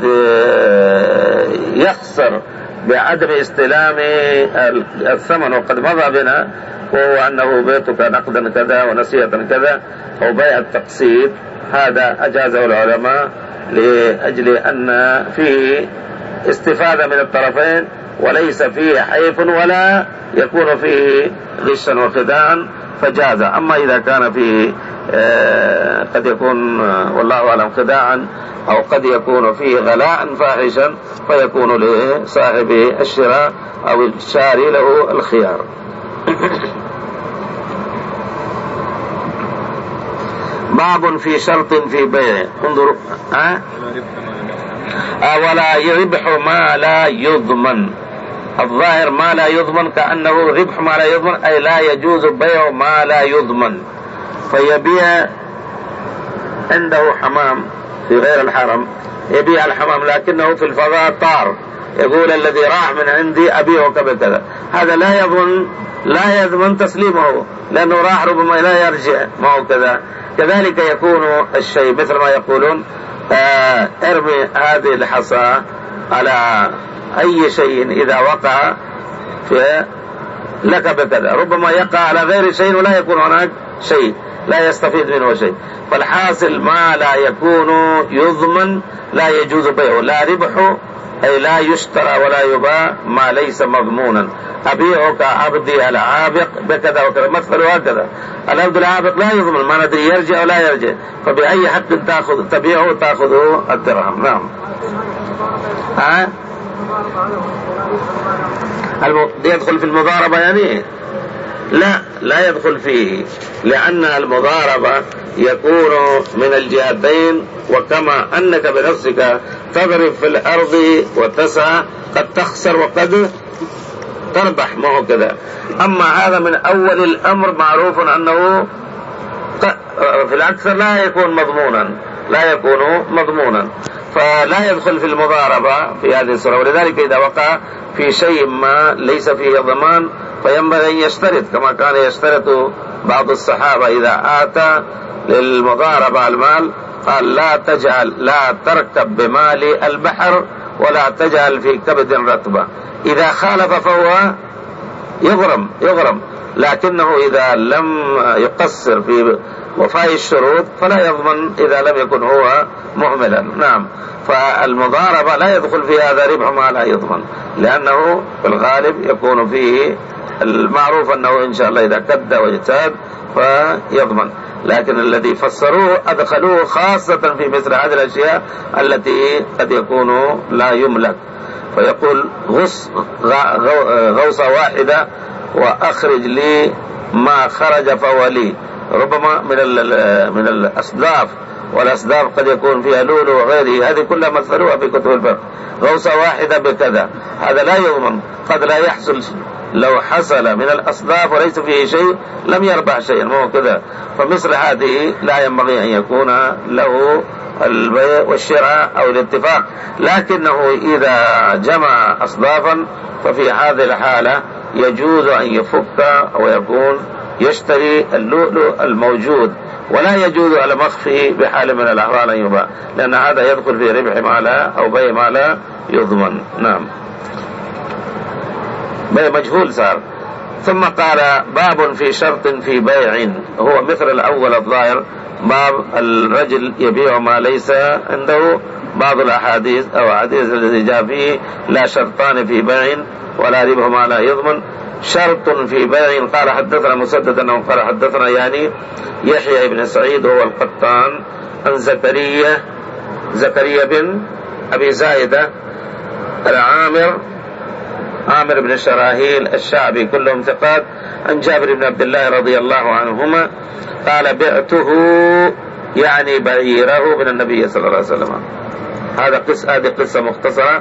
يخسر بعدم استلام الثمن، وقد مضى بنا وهو أنه بيتك نقدا كذا ونسيئة كذا أو بيع التقسيط، هذا أجازه العلماء لأجل أن فيه استفادة من الطرفين وليس فيه حيف ولا يكون فيه غشا وخداعا فجاز. أما إذا كان فيه قد يكون والله أعلم خداعا أو قد يكون فيه غلاء فاحشا فيكون لصاحب الشراء أو الشاري له الخيار. باب في شرط في بيع، انظروا أه؟ أه ولا ربح ما لا يضمن. الظاهر ما لا يضمن كأنه ربح ما لا يضمن، أي لا يجوز بيع ما لا يضمن، فيبيع عنده حمام في غير الحرم، يبيع الحمام لكنه في الفضاء طار، يقول الذي راح من عندي أبيعك بكذا، هذا لا يضمن لا يضمن تسليمه لأنه راح ربما لا يرجع، ما هو كذا. كذلك يكون الشيء مثل ما يقولون آه ارمي هذه الحصى على أي شيء إذا وقع في لك بكذا، ربما يقع على غير شيء ولا يكون هناك شيء، لا يستفيد منه شيء. فالحاصل ما لا يكون يضمن لا يجوز بيعه، لا ربح أي لا يشترى ولا يباع ما ليس مضمونا. أبيعك عبدي العابق بكذا وكذا، مثل هكذا، العبد العابق لا يضمن، ما ندري يرجع ولا يرجع، فبأي حق تأخذ تبيعه تأخذه الدرهم. نعم. ها يدخل في المضاربة يعني؟ لا لا يدخل فيه، لأن المضاربة يكون من الجهتين، وكما أنك بنفسك تضرب في الأرض وتسعى قد تخسر وقد تربح، ما هو كذا. أما هذا من أول الأمر معروف أنه في الأكثر لا يكون مضمونا لا يكون مضمونا فلا يدخل في المضاربة في هذه الصورة. ولذلك إذا وقع في شيء ما ليس فيه ضمان فينبغي أن يشترط، كما كان يشترط بعض الصحابة إذا آتى للمضاربة المال قال لا تجعل لا تركب بمال البحر ولا تجعل في كبد رطبة، إذا خالف فهو يغرم يغرم لكنه إذا لم يقصر في وفاء الشروط فلا يضمن إذا لم يكن هو مهملا. نعم. فالمضاربة لا يدخل في هذا ربح ما لا يضمن، لأنه في الغالب يكون فيه المعروف أنه إن شاء الله إذا كد واجتهد فيضمن، لكن الذي فسروه أدخلوه خاصة في مثل هذه الأشياء التي قد يكون لا يملك. فيقول غص غوصة واحدة وأخرج لي ما خرج فولي، ربما من من الأصداف، والأصداف قد يكون فيها لؤلؤ وغيره، هذه كلها مثلوها في كتب الفقه. غوصة واحدة بكذا، هذا لا يضمن، قد لا يحصل، لو حصل من الأصداف وليس فيه شيء لم يربح شيئا، مو كذا. فمثل هذه لا ينبغي أن يكون له البيع والشراء أو الاتفاق، لكنه إذا جمع أصدافا ففي هذه الحالة يجوز أن يفك أو يكون يشتري اللؤلؤ الموجود، ولا يجوز على مخفي بحال من الأحوال أن يباع، لأن هذا يدخل في ربح ما لا أو بيع ما لا يضمن. نعم، بيع مجهول صار. ثم قال باب في شرط في بيع، هو مثل الأول الظاهر، باب الرجل يبيع ما ليس عنده. بعض الأحاديث أو حديث الذي جاء فيه لا شرطان في بيع ولا ربح ما لا يضمن، شرط في بيع. قال حدثنا مسدد أنه قال حدثنا يعني يحيى بن سعيد وهو القطان عن زكريا زكريا بن أبي زايدة العامر عامر بن شراهيل الشعبي كلهم ثقات، عن جابر بن عبد الله رضي الله عنهما قال بعته يعني بعيره من النبي صلى الله عليه وسلم. هذا قصة هذه قصة مختصرة.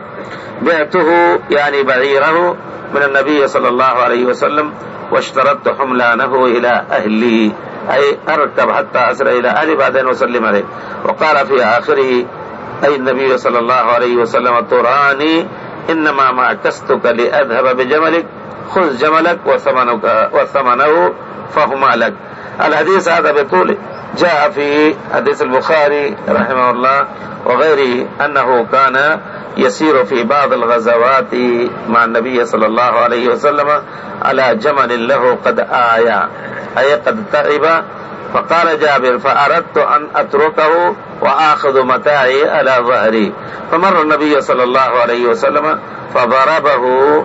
بعته يعني بعيره من النبي صلى الله عليه وسلم، واشترطت حملانه إلى أهلي، أي أركب حتى أسر إلى أهلي بعدين أسلم عليه. وقال في آخره أي النبي صلى الله عليه وسلم تراني إنما معكستك لأذهب بجملك، خذ جملك وثمنك وثمنه فهما لك. الحديث هذا بطوله جاء في حديث البخاري رحمه الله وغيره أنه كان يسير في بعض الغزوات مع النبي صلى الله عليه وسلم على جمل له قد آيا، أي قد تعب. فقال جابر فأردت أن أتركه وآخذ متاعي على ظهري، فمر النبي صلى الله عليه وسلم فضربه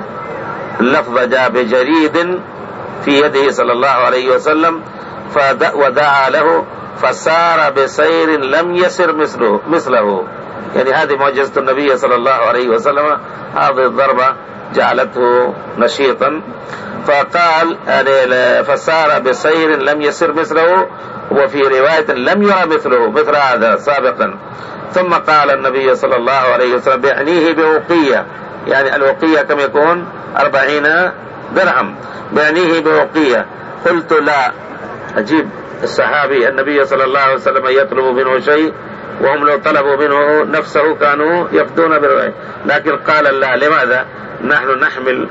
اللفظ جاء بجريد في يده صلى الله عليه وسلم ودعا له فسار بسير لم يسر مثله مثله يعني هذه معجزة النبي صلى الله عليه وسلم، هذه الضربة جعلته نشيطا. فقال فسار بسير لم يسر مثله، وفي رواية لم يرى مثله مثل هذا سابقا. ثم قال النبي صلى الله عليه وسلم بعنيه بوقية، يعني الوقية كم يكون أربعين درهم، بعنيه بوقية. قلت لا. أجيب الصحابي النبي صلى الله عليه وسلم يطلب منه شيء وهم لو طلبوا منه نفسه كانوا يفدون بالرأي، لكن قال لا. لماذا؟ نحن نحمل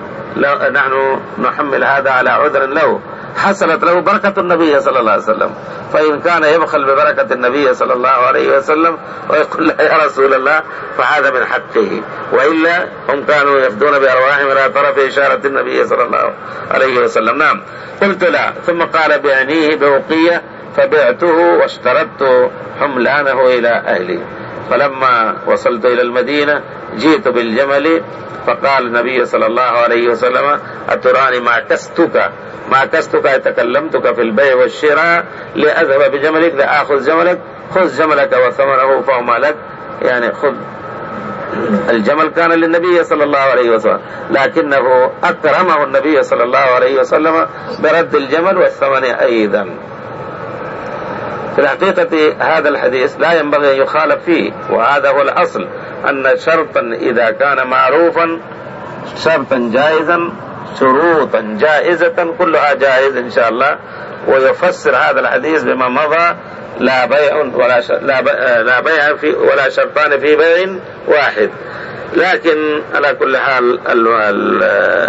نحن نحمل هذا على عذر له، حصلت له بركة النبي صلى الله عليه وسلم، فإن كان يبخل ببركة النبي صلى الله عليه وسلم ويقول لا يا رسول الله فهذا من حقه، وإلا هم كانوا يفدون بأرواحهم إلى طرف إشارة النبي صلى الله عليه وسلم. نعم. قلت لا. ثم قال بعنيه بوقية، فبعته واشترطت حملانه إلى أهلي. فلما وصلت إلى المدينة جئت بالجمل، فقال النبي صلى الله عليه وسلم أتراني معكستك معكستك تكلمتك في البيع والشراء لأذهب بجملك لأخذ جملك، خذ جملك وثمنه فهما لك. يعني خذ الجمل كان للنبي صلى الله عليه وسلم، لكنه أكرمه النبي صلى الله عليه وسلم برد الجمل والثمن أيضا. في الحقيقة هذا الحديث لا ينبغي أن يخالف فيه، وهذا هو الأصل، أن شرطا إذا كان معروفا شرطا جائزا شروطا جائزة كلها جائز إن شاء الله. ويفسر هذا الحديث بما مضى لا بيع ولا ش... لا, ب... لا بيع في ولا شرطان في بيع واحد. لكن على كل حال ال...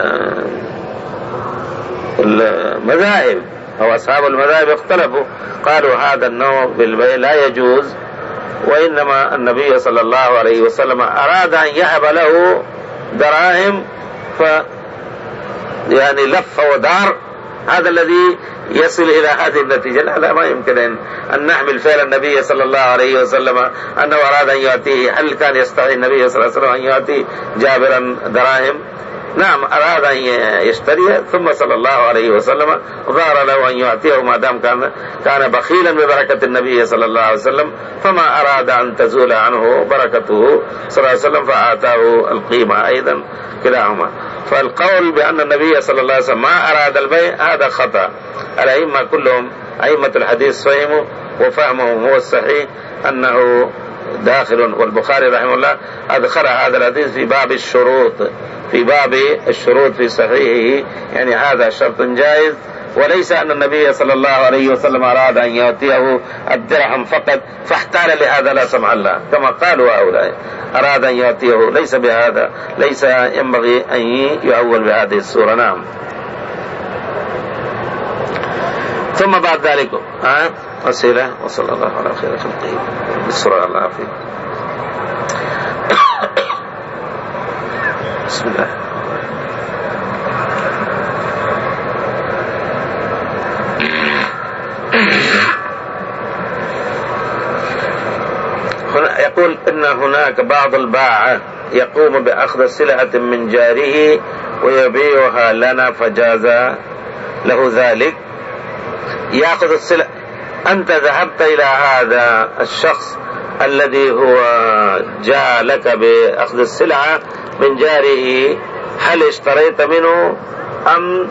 المذاهب أو أصحاب المذاهب اختلفوا، قالوا هذا النوع بالبيع لا يجوز، وإنما النبي صلى الله عليه وسلم أراد أن يهب له دراهم ف يعني لف ودار هذا الذي يصل إلى هذه النتيجة. لا, لا ما يمكن أن نحمل فعل النبي صلى الله عليه وسلم أنه أراد أن يأتيه. هل كان يستطيع النبي صلى الله عليه وسلم أن يأتي جابرا دراهم؟ نعم أراد أن يشتري، ثم صلى الله عليه وسلم ظهر له أن يعطيه ما دام كان كان بخيلا ببركة النبي صلى الله عليه وسلم، فما أراد أن تزول عنه بركته صلى الله عليه وسلم فآتاه القيمة أيضا كلاهما. فالقول بأن النبي صلى الله عليه وسلم ما أراد البيع هذا خطأ. الأئمة كلهم أئمة الحديث فهموا وفهمهم هو الصحيح أنه داخل. والبخاري رحمه الله أدخل هذا الحديث في باب الشروط، في باب الشروط في صحيحه، يعني هذا شرط جائز، وليس أن النبي صلى الله عليه وسلم أراد أن يعطيه الدرهم فقط فاحتال لهذا لا سمع الله كما قالوا هؤلاء، أراد أن يعطيه، ليس بهذا، ليس ينبغي أن يؤول بهذه الصورة. نعم. ثم بعد ذلك ها أسئلة. وصلى الله على خير خلقه بالسرعة العافية. بسم الله. هنا يقول إن هناك بعض الباعة يقوم بأخذ سلعة من جاره ويبيعها لنا فجاز له ذلك. يأخذ السلعة، أنت ذهبت إلى هذا الشخص الذي هو جاء لك بأخذ السلعة من جاره، هل اشتريت منه أم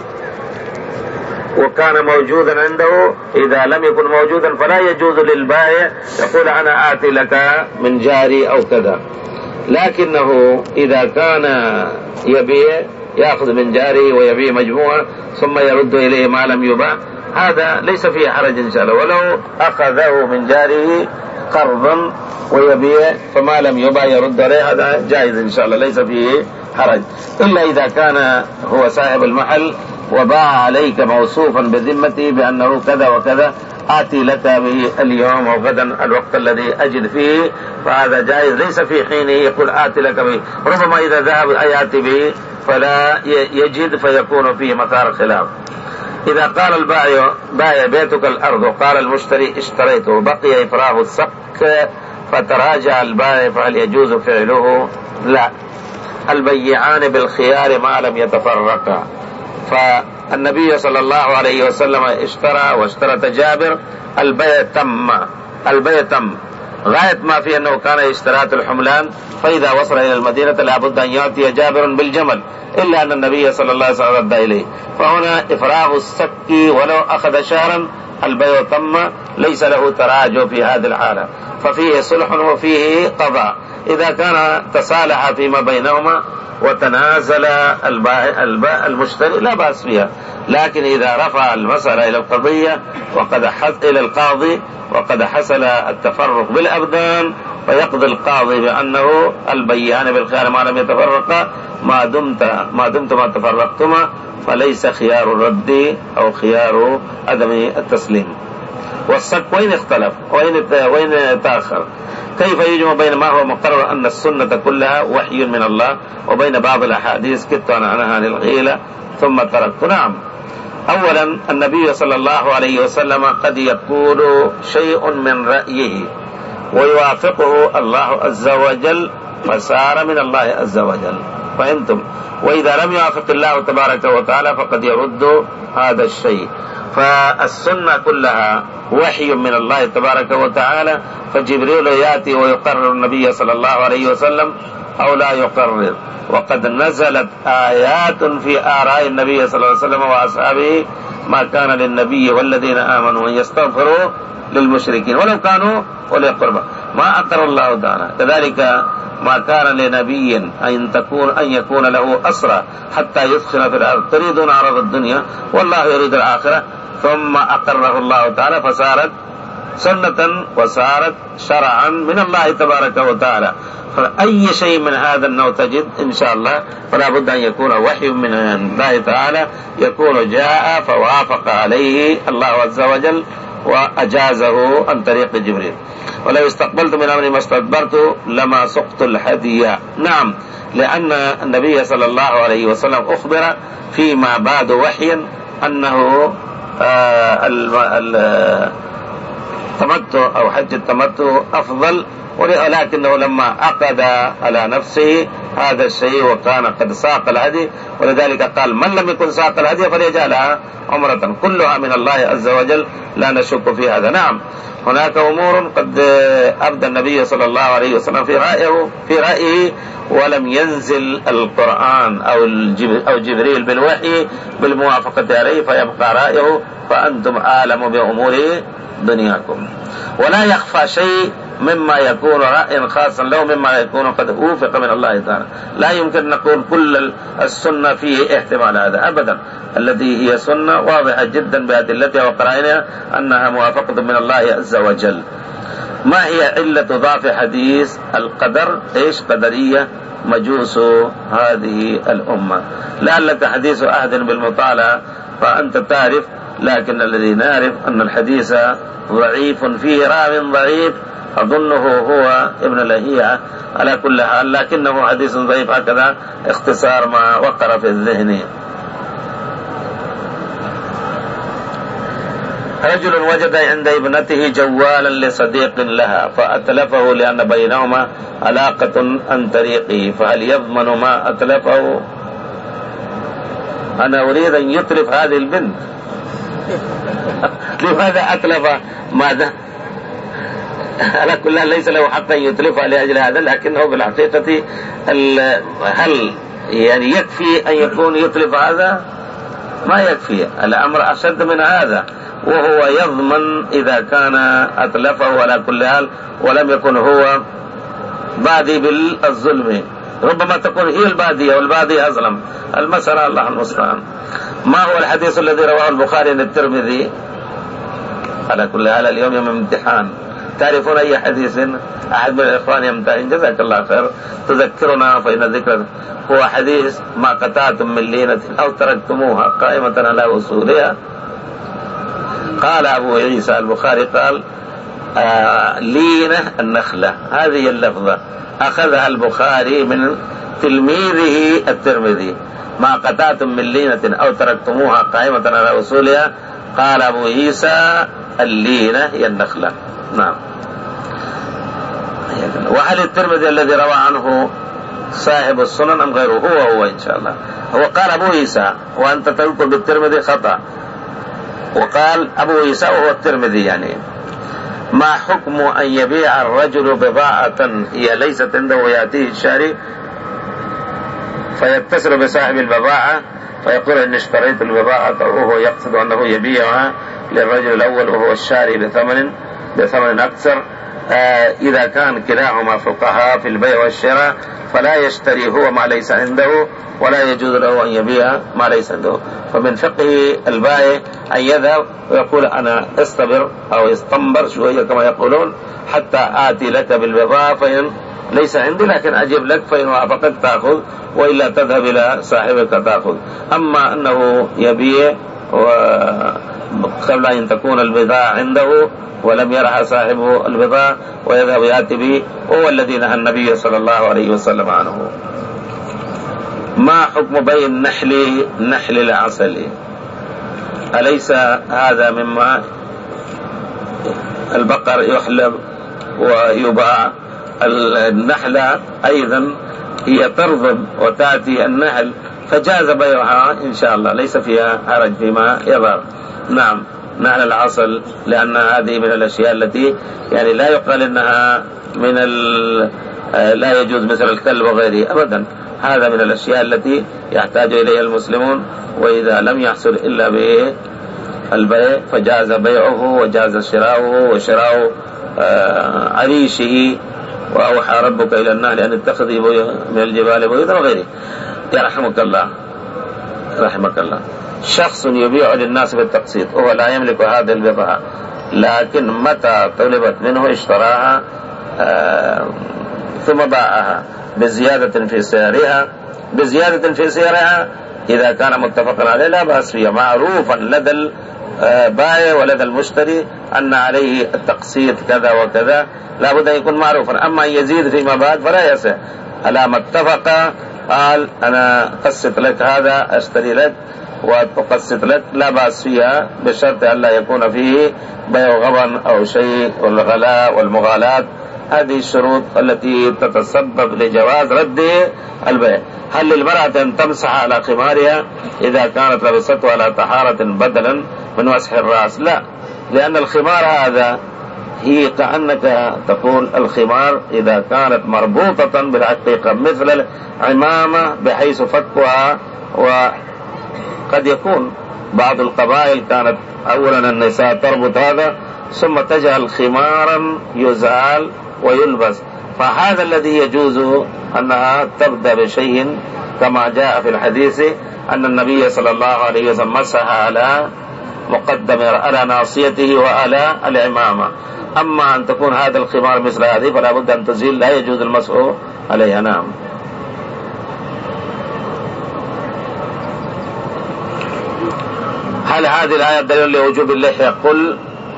وكان موجودا عنده؟ إذا لم يكن موجودا فلا يجوز للبائع يقول أنا آتي لك من جاري أو كذا، لكنه إذا كان يبيع يأخذ من جاره ويبيع مجموعة ثم يرد إليه ما لم يباع، هذا ليس فيه حرج إن شاء الله. ولو أخذه من جاره قرضا ويبيع فما لم يباع يرد عليه، هذا جائز إن شاء الله، ليس فيه حرج، إلا إذا كان هو صاحب المحل وباع عليك موصوفا بذمته بأنه كذا وكذا آتي لك به اليوم أو غدا الوقت الذي أجد فيه، فهذا جائز، ليس في حينه يقول آتي لك به. ربما إذا ذهب يأتي به فلا يجد فيكون فيه مثار خلاف. إذا قال البائع بايع بيتك الأرض وقال المشتري اشتريته وبقي إفراغ السق فتراجع البائع فهل يجوز فعله؟ لا، البيعان بالخيار ما لم يتفرقا. فالنبي صلى الله عليه وسلم اشترى واشترت جابر، البيع تم، البيع تم غاية ما في أنه كان اشترات الحملان، فإذا وصل إلى المدينة لابد أن يأتي جابر بالجمل، إلا أن النبي صلى الله عليه وسلم رد إليه. فهنا إفراغ السك ولو أخذ شهرا البيع تم، ليس له تراجع في هذه الحالة، ففيه صلح وفيه قضاء. إذا كان تصالح فيما بينهما وتنازل البائع المشتري لا بأس فيها، لكن إذا رفع المسألة إلى القضية وقد حصل إلى القاضي وقد حصل التفرق بالأبدان، فيقضي القاضي بأنه البيعان بالخيار ما لم يتفرقا، ما دمت ما دمتما تفرقتما فليس خيار الرد أو خيار عدم التسليم. والصك وين اختلف وين وين تأخر؟ كيف يجمع بين ما هو مقرر أن السنة كلها وحي من الله وبين بعض الأحاديث كدت أنا عنها عن الغيلة ثم تركت؟ نعم، أولا النبي صلى الله عليه وسلم قد يقول شيء من رأيه ويوافقه الله عز وجل فصار من الله عز وجل، فأنتم وإذا لم يوافق الله تبارك وتعالى فقد يرد هذا الشيء. فالسنة كلها وحي من الله تبارك وتعالى، فجبريل يأتي ويقرر النبي صلى الله عليه وسلم أو لا يقرر، وقد نزلت آيات في آراء النبي صلى الله عليه وسلم وأصحابه ما كان للنبي والذين آمنوا أن يستغفروا للمشركين ولو كانوا أولي قربى ما أقر الله تعالى. كذلك ما كان لنبي أن تكون أن يكون له أسرى حتى يثخن في الأرض تريدون عرض الدنيا والله يريد الآخرة، ثم أقره الله تعالى فصارت سنة وصارت شرعا من الله تبارك وتعالى. فأي شيء من هذا النوع تجد إن شاء الله فلا بد أن يكون وحي من الله تعالى، يكون جاء فوافق عليه الله عز وجل وأجازه عن طريق جبريل. ولو استقبلت من أمري ما استدبرت لما سقت الهدي. نعم، لأن النبي صلى الله عليه وسلم أخبر فيما بعد وحيا أنه التمتع أو حج التمتع أفضل، ولكنه لما عقد على نفسه هذا الشيء وكان قد ساق الهدي، ولذلك قال من لم يكن ساق الهدي فليجعلها عمرة، كلها من الله عز وجل لا نشك في هذا. نعم هناك أمور قد أبدى النبي صلى الله عليه وسلم في رأيه في رأيه ولم ينزل القرآن أو أو جبريل بالوحي بالموافقة عليه فيبقى رأيه، فأنتم أعلم بأمور دنياكم. ولا يخفى شيء مما يكون رأي خاصا له مما يكون قد أوفق من الله تعالى. لا يمكن نقول كل السنة فيه احتمال هذا أبدا، الذي هي سنة واضحة جدا بأدلتها وقرائنها أنها موافقة من الله عز وجل. ما هي علة ضعف حديث القدر؟ إيش قدرية مجوس هذه الأمة. لعلك حديث أحد بالمطالعة فأنت تعرف، لكن الذي نعرف أن الحديث ضعيف فيه راو ضعيف أظنه هو ابن لهيعة على كل حال، لكنه حديث ضعيف، هكذا اختصار ما وقر في الذهن. رجل وجد عند ابنته جوالا لصديق لها فأتلفه لأن بينهما علاقة عن طريقه، فهل يضمن ما أتلفه؟ أنا أريد أن يتلف هذه البنت لماذا أتلف ماذا؟ على كل حال ليس له حق أن يتلفها لأجل هذا، لكنه بالحقيقة هل يعني يكفي أن يكون يتلف هذا؟ ما يكفي، الأمر أشد من هذا، وهو يضمن إذا كان أتلفه على كل حال ولم يكن هو بادي بالظلم. ربما تكون هي البادية والبادي أظلم، المسألة الله المستعان. ما هو الحديث الذي رواه البخاري عن الترمذي؟ على كل حال اليوم يوم امتحان، تعرفون أي حديث أحد من الإخوان يمتحن؟ جزاك الله خير تذكرنا، فإن الذكر هو حديث ما قطعتم من لينة أو تركتموها قائمة على أصولها. قال أبو عيسى البخاري قال آه لينة النخلة، هذه اللفظة أخذها البخاري من تلميذه الترمذي، ما قطعتم من لينة أو تركتموها قائمة على أصولها، قال أبو عيسى اللينة هي النخلة. نعم. وهل الترمذي الذي روى عنه صاحب السنن أم غيره؟ هو هو إن شاء الله. هو قال أبو عيسى وأنت تذكر بالترمذي خطأ، وقال أبو عيسى وهو الترمذي. يعني ما حكم أن يبيع الرجل بضاعة هي ليست عنده ويأتيه الشاري فيتصل بصاحب البضاعة فيقول إن اشتريت البضاعة، وهو يقصد أنه يبيعها للرجل الأول وهو الشاري بثمن بثمن أكثر؟ آه إذا كان كلاهما فقهاء في البيع والشراء فلا يشتري هو ما ليس عنده، ولا يجوز له أن يبيع ما ليس عنده. فمن فقه البائع أن يذهب ويقول أنا استبر أو يستنبر شوية كما يقولون حتى آتي لك بالبضاعة، فإن ليس عندي لكن أجيب لك، فإن وافقت تأخذ وإلا تذهب إلى صاحبك تأخذ. أما أنه يبيع قبل أن تكون البضاعة عنده ولم يرها صاحبه البضاعة ويذهب يأتي به، هو الذي نهى النبي صلى الله عليه وسلم عنه. ما حكم بيع النحل نحل العسل؟ أليس هذا مما البقر يحلب ويباع؟ النحلة أيضا هي ترضب وتأتي النحل، فجاز بيعها إن شاء الله، ليس فيها حرج فيما يظهر. نعم نحل العسل، لأن هذه من الأشياء التي يعني لا يقال إنها من لا يجوز مثل الكلب وغيره أبدا، هذا من الأشياء التي يحتاج إليها المسلمون، وإذا لم يحصل إلا بالبيع فجاز بيعه وجاز شراؤه وشراء عريشه. وأوحى ربك إلى النحل أن اتخذي من الجبال بيوتا وغيره. يرحمك الله رحمك الله. شخص يبيع للناس بالتقسيط وهو لا يملك هذه البضاعة، لكن متى طلبت منه اشتراها آه ثم باعها بزيادة في سعرها بزيادة في سعرها إذا كان متفقا عليه لا بأس فيها، معروفا لدى البائع ولدى المشتري أن عليه التقسيط كذا وكذا، لا بد أن يكون معروفا. أما أن يزيد فيما بعد فلا يصح. على ما اتفق قال أنا قسط لك هذا أشتري لك وتقسط لك لا بأس فيها، بشرط أن لا يكون فيه بيع غبن أو شيء والغلاء والمغالاة. هذه الشروط التي تتسبب لجواز رد البيع. هل للمرأة أن تمسح على خمارها إذا كانت لبسته على طهارة بدلا من مسح الرأس؟ لا، لأن الخمار هذا هي كأنك تقول الخمار إذا كانت مربوطة بالحقيقة مثل العمامة بحيث فكها، وقد يكون بعض القبائل كانت أولا النساء تربط هذا ثم تجعل خمارا يزال ويلبس، فهذا الذي يجوز أنها تبدأ بشيء كما جاء في الحديث أن النبي صلى الله عليه وسلم مسح على مقدم على ناصيته وعلى العمامة. أما أن تكون هذا الخمار مثل هذه فلا بد أن تزيل، لا يجوز المسح عليها. نعم. هل هذه الآية دليل لوجوب اللحية؟ قل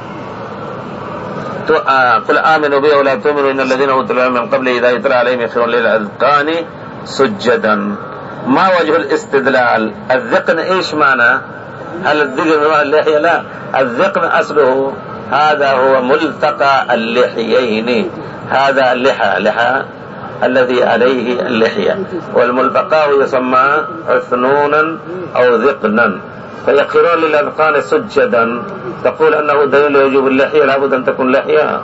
قل آمنوا به ولا تؤمنوا إن الذين أوتوا العلم من قبل إذا يتلى عليهم يخرون للأذقان سجدا. ما وجه الاستدلال؟ الذقن إيش معنى؟ هل الذقن هو اللحية؟ لا، الذقن أصله هذا هو ملتقى اللحيين، هذا اللحى لحى الذي عليه اللحية، والملتقى يسمى عثنونا أو ذقنا. فيخرون للأذقان سجدا، تقول أنه دليل وجوب اللحية لابد أن تكون لحية.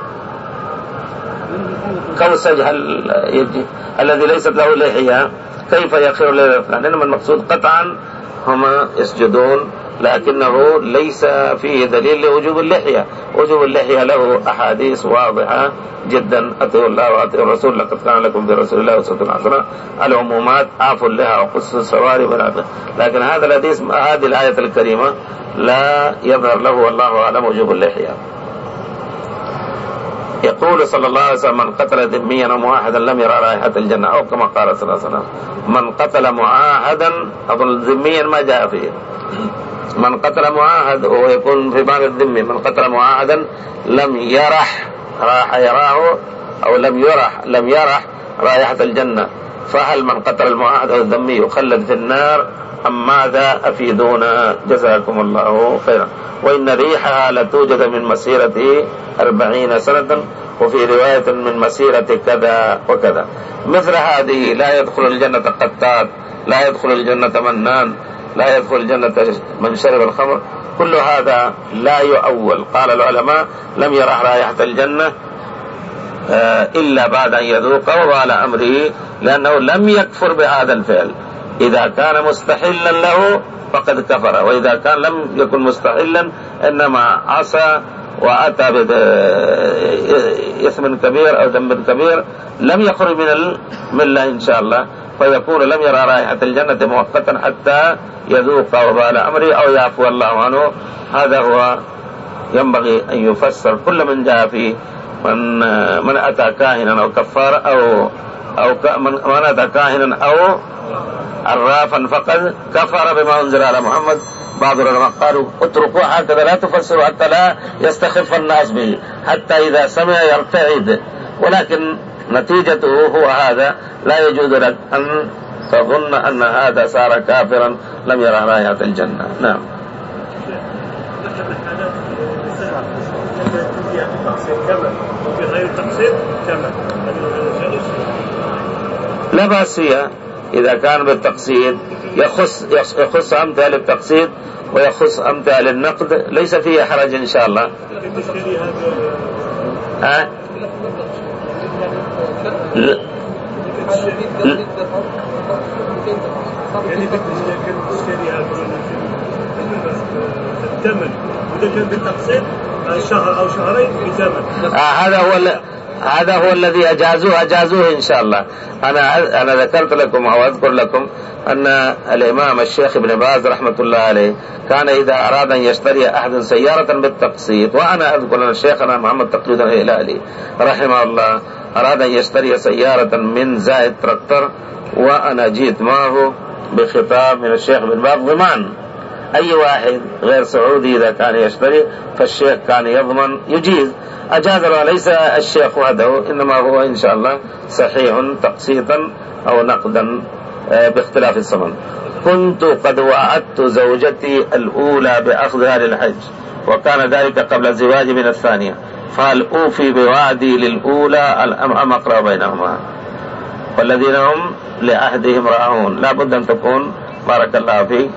كوسج الذي ليست له لحية كيف يخر للأذقان؟ إنما المقصود قطعا هما يسجدون، لكنه ليس فيه دليل لوجوب اللحية. وجوب اللحية له أحاديث واضحة جدا، أطيعوا الله وأطيعوا الرسول لقد كان لكم برسول الله أسوة حسنة. العمومات عفوا لها وقص السواري والعفو، لكن هذا الحديث هذه الآية الكريمة لا يظهر له والله أعلم وجوب اللحية. يقول صلى الله عليه وسلم من قتل ذميا معاهدا لم يرى رائحة الجنة، أو كما قال صلى الله عليه وسلم من قتل معاهدا، أظن ذميا ما جاء فيه، من قتل معاهد ويكون في باب الذمي، من قتل معاهدا لم يرح راح يراه أو لم يرح لم يرح رائحة الجنة، فهل من قتل المعاهد أو الذمي يخلد في النار أم ماذا؟ أفيدونا جزاكم الله خيرا. وإن ريحها لتوجد من مسيرة أربعين سنة، وفي رواية من مسيرة كذا وكذا. مثل هذه لا يدخل الجنة قتال، لا يدخل الجنة منان، لا يدخل الجنة من شرب الخمر، كل هذا لا يؤول. قال العلماء لم يرح رائحة الجنة إلا بعد أن يذوق وبال أمره، لأنه لم يكفر بهذا الفعل. إذا كان مستحلا له فقد كفر، وإذا كان لم يكن مستحلا إنما عصى وأتى بإثم كبير أو ذنب كبير لم يخرج من الملة إن شاء الله، فيكون لم يرى رائحة الجنة مؤقتا حتى يذوق وبال أمره أو يعفو الله عنه. هذا هو ينبغي أن يفسر كل من جاء فيه من من أتى كاهنا أو كفار أو أو من أتى كاهنا أو عرافا فقد كفر بما أنزل على محمد. بعض العلماء قالوا اتركوا هكذا لا تفسروا حتى لا يستخف الناس به، حتى إذا سمع يرتعد، ولكن نتيجته هو هذا. لا يجوز لك أن تظن أن هذا صار كافرا لم يرى رائحة الجنة. نعم. لا بأس فيها إذا كان بالتقسيط، يخص يخص أمثال التقسيط ويخص أمثال النقد، ليس فيه حرج إن شاء الله. ها؟ لا. الثمن وإذا كان بالتقسيط شهر أو شهرين بثمن. آه هذا هو هذا هو الذي أجازوه أجازوه إن شاء الله. أنا أنا ذكرت لكم أو أذكر لكم أن الإمام الشيخ ابن باز رحمة الله عليه كان إذا أراد أن يشتري أحد سيارة بالتقسيط، وأنا أذكر أن الشيخنا محمد تقليد الهلالي رحمه الله أراد أن يشتري سيارة من زائد تراكتر، وأنا جيت معه بخطاب من الشيخ ابن باز ضمان أي واحد غير سعودي إذا كان يشتري، فالشيخ كان يضمن يجيز، أجاز له ليس الشيخ وحده، إنما هو إن شاء الله صحيح تقسيطا أو نقدا باختلاف الثمن. كنت قد وعدت زوجتي الأولى بأخذها للحج وكان ذلك قبل الزواج من الثانية، فهل أوفي بوعدي للأولى أم أقرأ بينهما؟ والذين هم لعهدهم راعون. لا بد أن تكون بارك الله فيك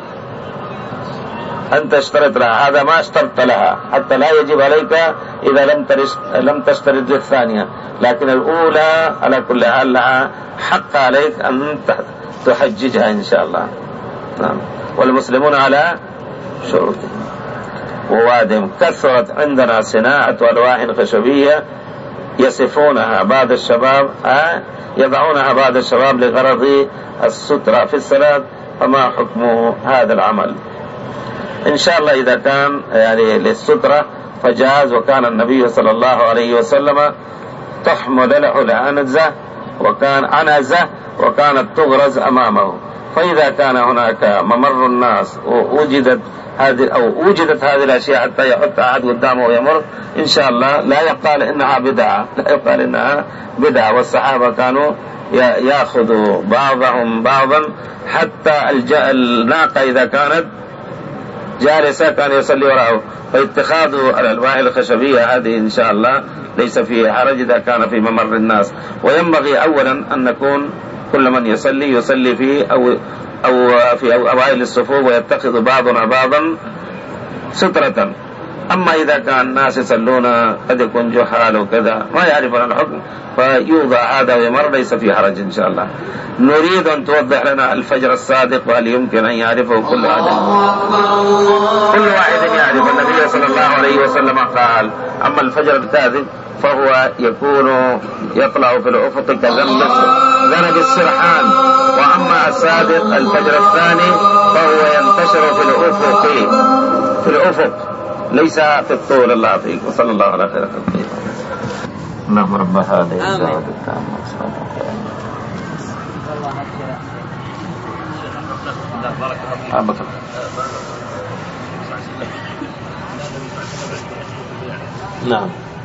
أن تشترط لها، هذا ما اشترط لها حتى لا يجب عليك إذا لم لم تشترط للثانية، لكن الأولى على كل حال لها حق عليك أن تحججها إن شاء الله. نعم. والمسلمون على شروطهم ووادهم. كثرت عندنا صناعة ألواح خشبية يصفونها بعض الشباب آه يضعونها بعض الشباب لغرض السترة في الصلاة، فما حكم هذا العمل؟ إن شاء الله إذا كان يعني للسترة فجاز، وكان النبي صلى الله عليه وسلم تحمل له العنزة وكان عنزة وكانت تغرز أمامه، فإذا كان هناك ممر الناس ووجدت هذه أو وجدت هذه الأشياء حتى يحط أحد قدامه ويمر، إن شاء الله لا يقال إنها بدعة، لا يقال إنها بدعة. والصحابة كانوا يأخذوا بعضهم بعضا حتى الناقة إذا كانت جالسة كان يصلي وراءه، فاتخاذ الألواح الخشبية هذه إن شاء الله ليس فيه حرج إذا كان في ممر الناس. وينبغي أولا أن نكون كل من يصلي يصلي فيه أو أو في أوائل الصفوف ويتخذ بعضنا بعضا سترة. أما إذا كان الناس يصلون قد يكون جحال وكذا ما يعرفون الحكم فيوضع هذا ويمر، ليس في حرج إن شاء الله. نريد أن توضح لنا الفجر الصادق وهل يمكن أن يعرفه كل أحد؟ كل واحد يعرف. النبي صلى الله عليه وسلم قال: أما الفجر الكاذب فهو يكون يطلع في الأفق كذنب السرحان، وأما الصادق الفجر الثاني فهو ينتشر في الأفق في الأفق ليس في الطول. الله فيك. وصلى الله على خير خلقه. اللهم رب هذه الدعوة التامة والصلاة نعم.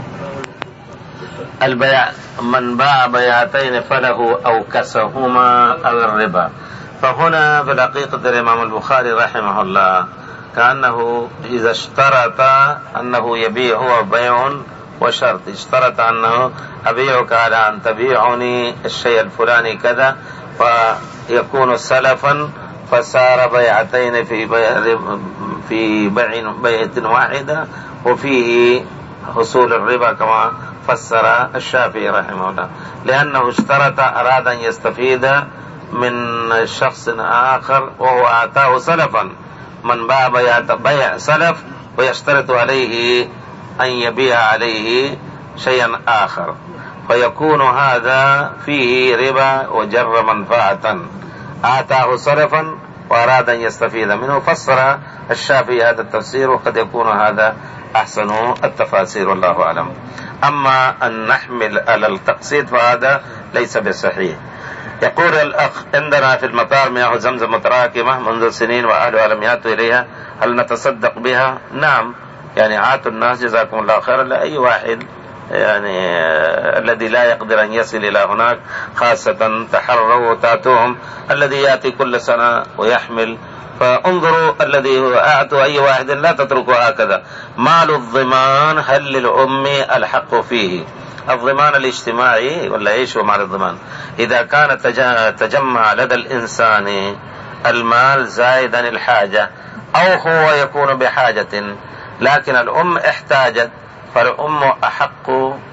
البيع، من باع بيعتين فله أو كسهما أو الربا. فهنا بالحقيقة الإمام البخاري رحمه الله كأنه إذا اشترط أنه يبيع هو بيع وشرط، اشترط أنه أبيعك على أن تبيعني الشيء الفلاني كذا، فيكون سلفا فصار بيعتين في بيع في بيع بيعة واحدة وفيه حصول الربا كما فسر الشافعي رحمه الله، لأنه اشترط أراد أن يستفيد من شخص آخر وهو أعطاه سلفا. من باع بيع سلف ويشترط عليه أن يبيع عليه شيئا آخر، فيكون هذا فيه ربا وجر منفعة. أعطاه سلفا وأراد أن يستفيد منه، فسر الشافعي هذا التفسير، وقد يكون هذا أحسن التفاسير والله أعلم. أما أن نحمل على التقسيط فهذا ليس بصحيح. يقول الأخ: عندنا في المطار مياه زمزم متراكمة منذ سنين وأهلها لم يأتوا إليها، هل نتصدق بها؟ نعم، يعني عاتوا الناس جزاكم الله خيرا لأي واحد يعني آه الذي لا يقدر أن يصل إلى هناك، خاصة تحروا وتاتوهم الذي يأتي كل سنة ويحمل. فانظروا الذي هو أعطوا أي واحد، لا تتركوا هكذا. مال الضمان هل للأم الحق فيه؟ الضمان الاجتماعي ولا ايش هو مال الضمان؟ إذا كان تجمع لدى الإنسان المال زائد عن الحاجة أو هو يكون بحاجة لكن الأم احتاجت، فالأم أحق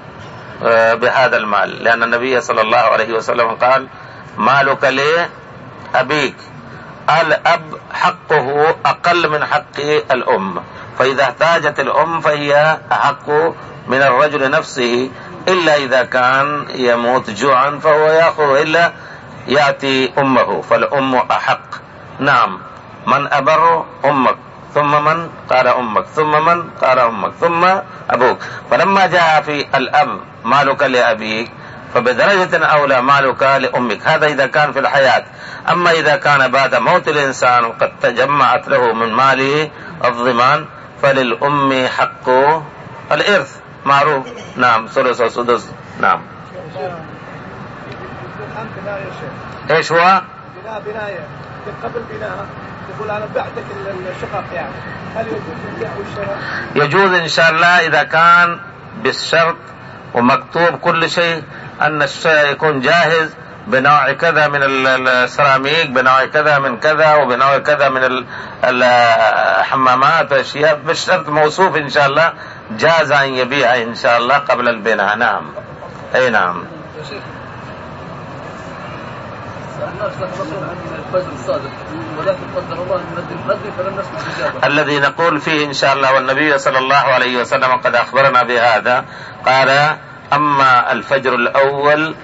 بهذا المال، لأن النبي صلى الله عليه وسلم قال: مالك لأبيك. الأب حقه أقل من حق الأم، فإذا احتاجت الأم فهي أحق من الرجل نفسه، إلا إذا كان يموت جوعا فهو يأخذ إلا يأتي أمه، فالأم أحق. نعم. من أبر؟ أمك، ثم من؟ قال أمك، ثم من؟ قال أمك، ثم أبوك. فلما جاء في الأب مالك لأبيك فبدرجة أولى مالك لأمك، هذا إذا كان في الحياة. أما إذا كان بعد موت الإنسان قد تجمعت له من ماله الضمان فللأم حق الإرث معروف. نعم، ثلث وسدس. نعم. ايش هو؟ بناية قبل بناءها يقول أنا بعتك الشقق يعني، هل يجوز البيع والشراء؟ يجوز إن شاء الله إذا كان بالشرط ومكتوب كل شيء أن الشيء يكون جاهز بنوع كذا من السيراميك، بنوع كذا من كذا، وبنوع كذا من الحمامات وأشياء بالشرط موصوف إن شاء الله جاز أن يبيع إن شاء الله قبل البناء. نعم. أي نعم. الذي نقول فيه إن شاء الله، والنبي صلى الله عليه وسلم قد أخبرنا بهذا، قال أما الفجر الأول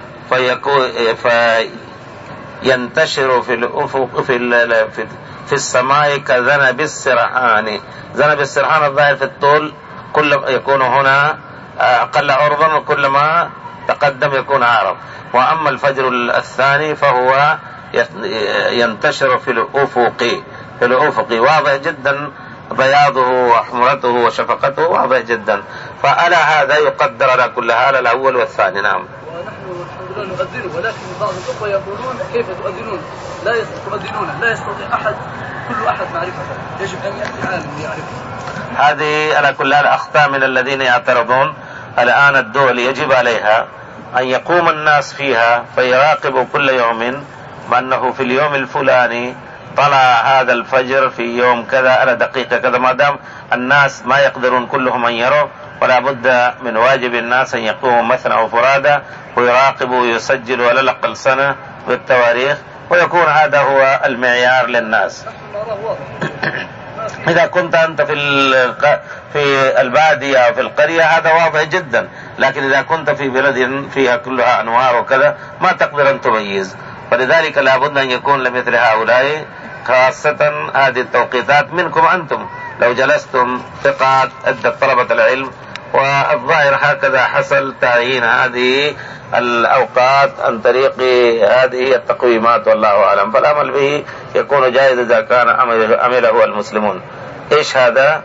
فينتشر في الأفق في, في السماء كذنب السرحان. ذنب السرحان الظاهر في الطول، كل يكون هنا أقل عرضا وكلما تقدم يكون عارض. وأما الفجر الثاني فهو ينتشر في الأفق في الأفق واضح جدا بياضه وحمرته وشفقته واضح جدا. فعلى هذا يقدر على كل حال الأول والثاني. نعم. ونحن الحمد لله نؤذنه، ولكن بعض الأخوة يقولون كيف تؤذنون؟ لا تؤذنونه، لا يستطيع أحد كل أحد معرفته، يجب أن يأتي عالم ليعرفه. هذه على كل حال أخطاء من الذين يعترضون. الآن الدول يجب عليها أن يقوم الناس فيها فيراقبوا كل يوم بأنه في اليوم الفلاني طلع هذا الفجر في يوم كذا على دقيقة كذا. ما دام الناس ما يقدرون كلهم أن يروا، ولا بد من واجب الناس أن يقوموا مثنى وفرادى ويراقبوا ويسجلوا على الأقل سنة بالتواريخ، ويكون هذا هو المعيار للناس. إذا كنت أنت في في البادية أو في القرية هذا واضح جدا، لكن إذا كنت في بلد فيها كلها أنوار وكذا ما تقدر أن تميز. فلذلك لا بد أن يكون لمثل هؤلاء خاصة هذه التوقيتات منكم أنتم، لو جلستم ثقات عدة طلبة العلم، والظاهر هكذا حصل تعيين هذه الأوقات عن طريق هذه التقويمات، والله أعلم. فالعمل به يكون جائز إذا كان عمله المسلمون. إيش هذا؟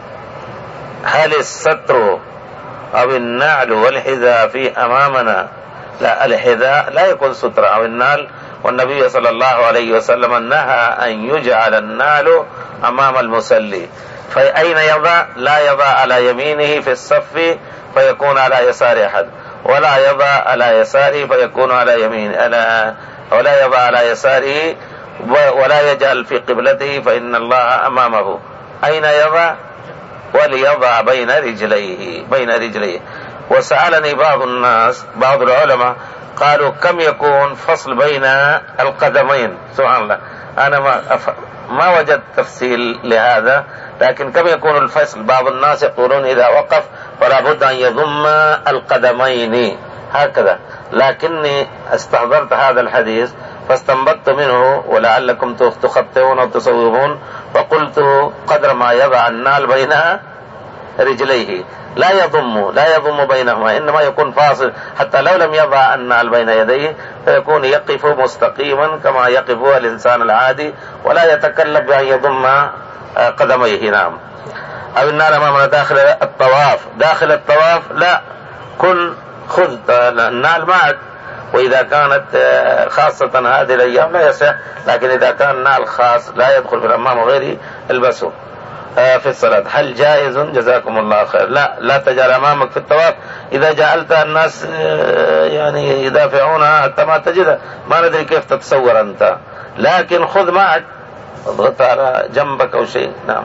هل الستر أو النعل والحذاء في أمامنا؟ لا، الحذاء لا يكون ستر أو النعل، والنبي صلى الله عليه وسلم نهى أن يجعل النعل أمام المصلي. فأين يضع؟ لا يضع على يمينه في الصف فيكون على يسار أحد، ولا يضع على يساره فيكون على يمين، ولا يضع على يساره ولا يجعل في قبلته فإن الله أمامه. أين يضع؟ وليضع بين رجليه بين رجليه. وسألني بعض الناس بعض العلماء قالوا كم يكون فصل بين القدمين؟ سبحان الله، أنا ما أف... ما وجدت تفصيل لهذا، لكن كم يكون الفصل؟ بعض الناس يقولون إذا وقف فلا بد أن يضم القدمين هكذا، لكني استحضرت هذا الحديث فاستنبطت منه ولعلكم تخطئون وتصوبون، فقلت قدر ما يضع النال بين رجليه، لا يضم لا يضم بينهما، إنما يكون فاصل، حتى لو لم يضع النال بين يديه فيكون يقف مستقيما كما يقف الإنسان العادي، ولا يتكلف بأن يضم قدميه. نعم. أو النال أمامنا داخل الطواف، داخل الطواف لا، كن خذ النال معك، وإذا كانت خاصة هذه الأيام لا يصح، لكن إذا كان النال خاص لا يدخل في الأمام وغيره البسه في الصلاة. هل جائز؟ جزاكم الله خير. لا لا تجعل أمامك في الطواف، إذا جعلت الناس يعني يدافعونها حتى ما تجدها، ما ندري كيف تتصور أنت، لكن خذ معك، اضغط على جنبك أو شيء. نعم.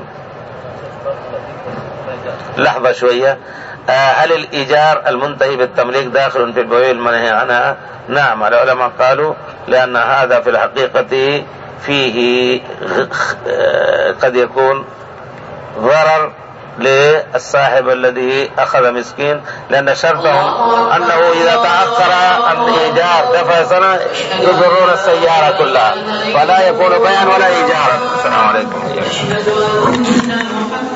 لحظة شوية. هل الإيجار المنتهي بالتمليك داخل في البيوع المنهي عنها؟ نعم، العلماء قالوا لأن هذا في الحقيقة فيه قد يكون ضرر للصاحب الذي أخذ مسكين، لأن شرطهم أنه إذا تأخر عن إيجار دفع سنة يضرون السيارة كلها، فلا يكون بيعا ولا إيجارا. السلام عليكم.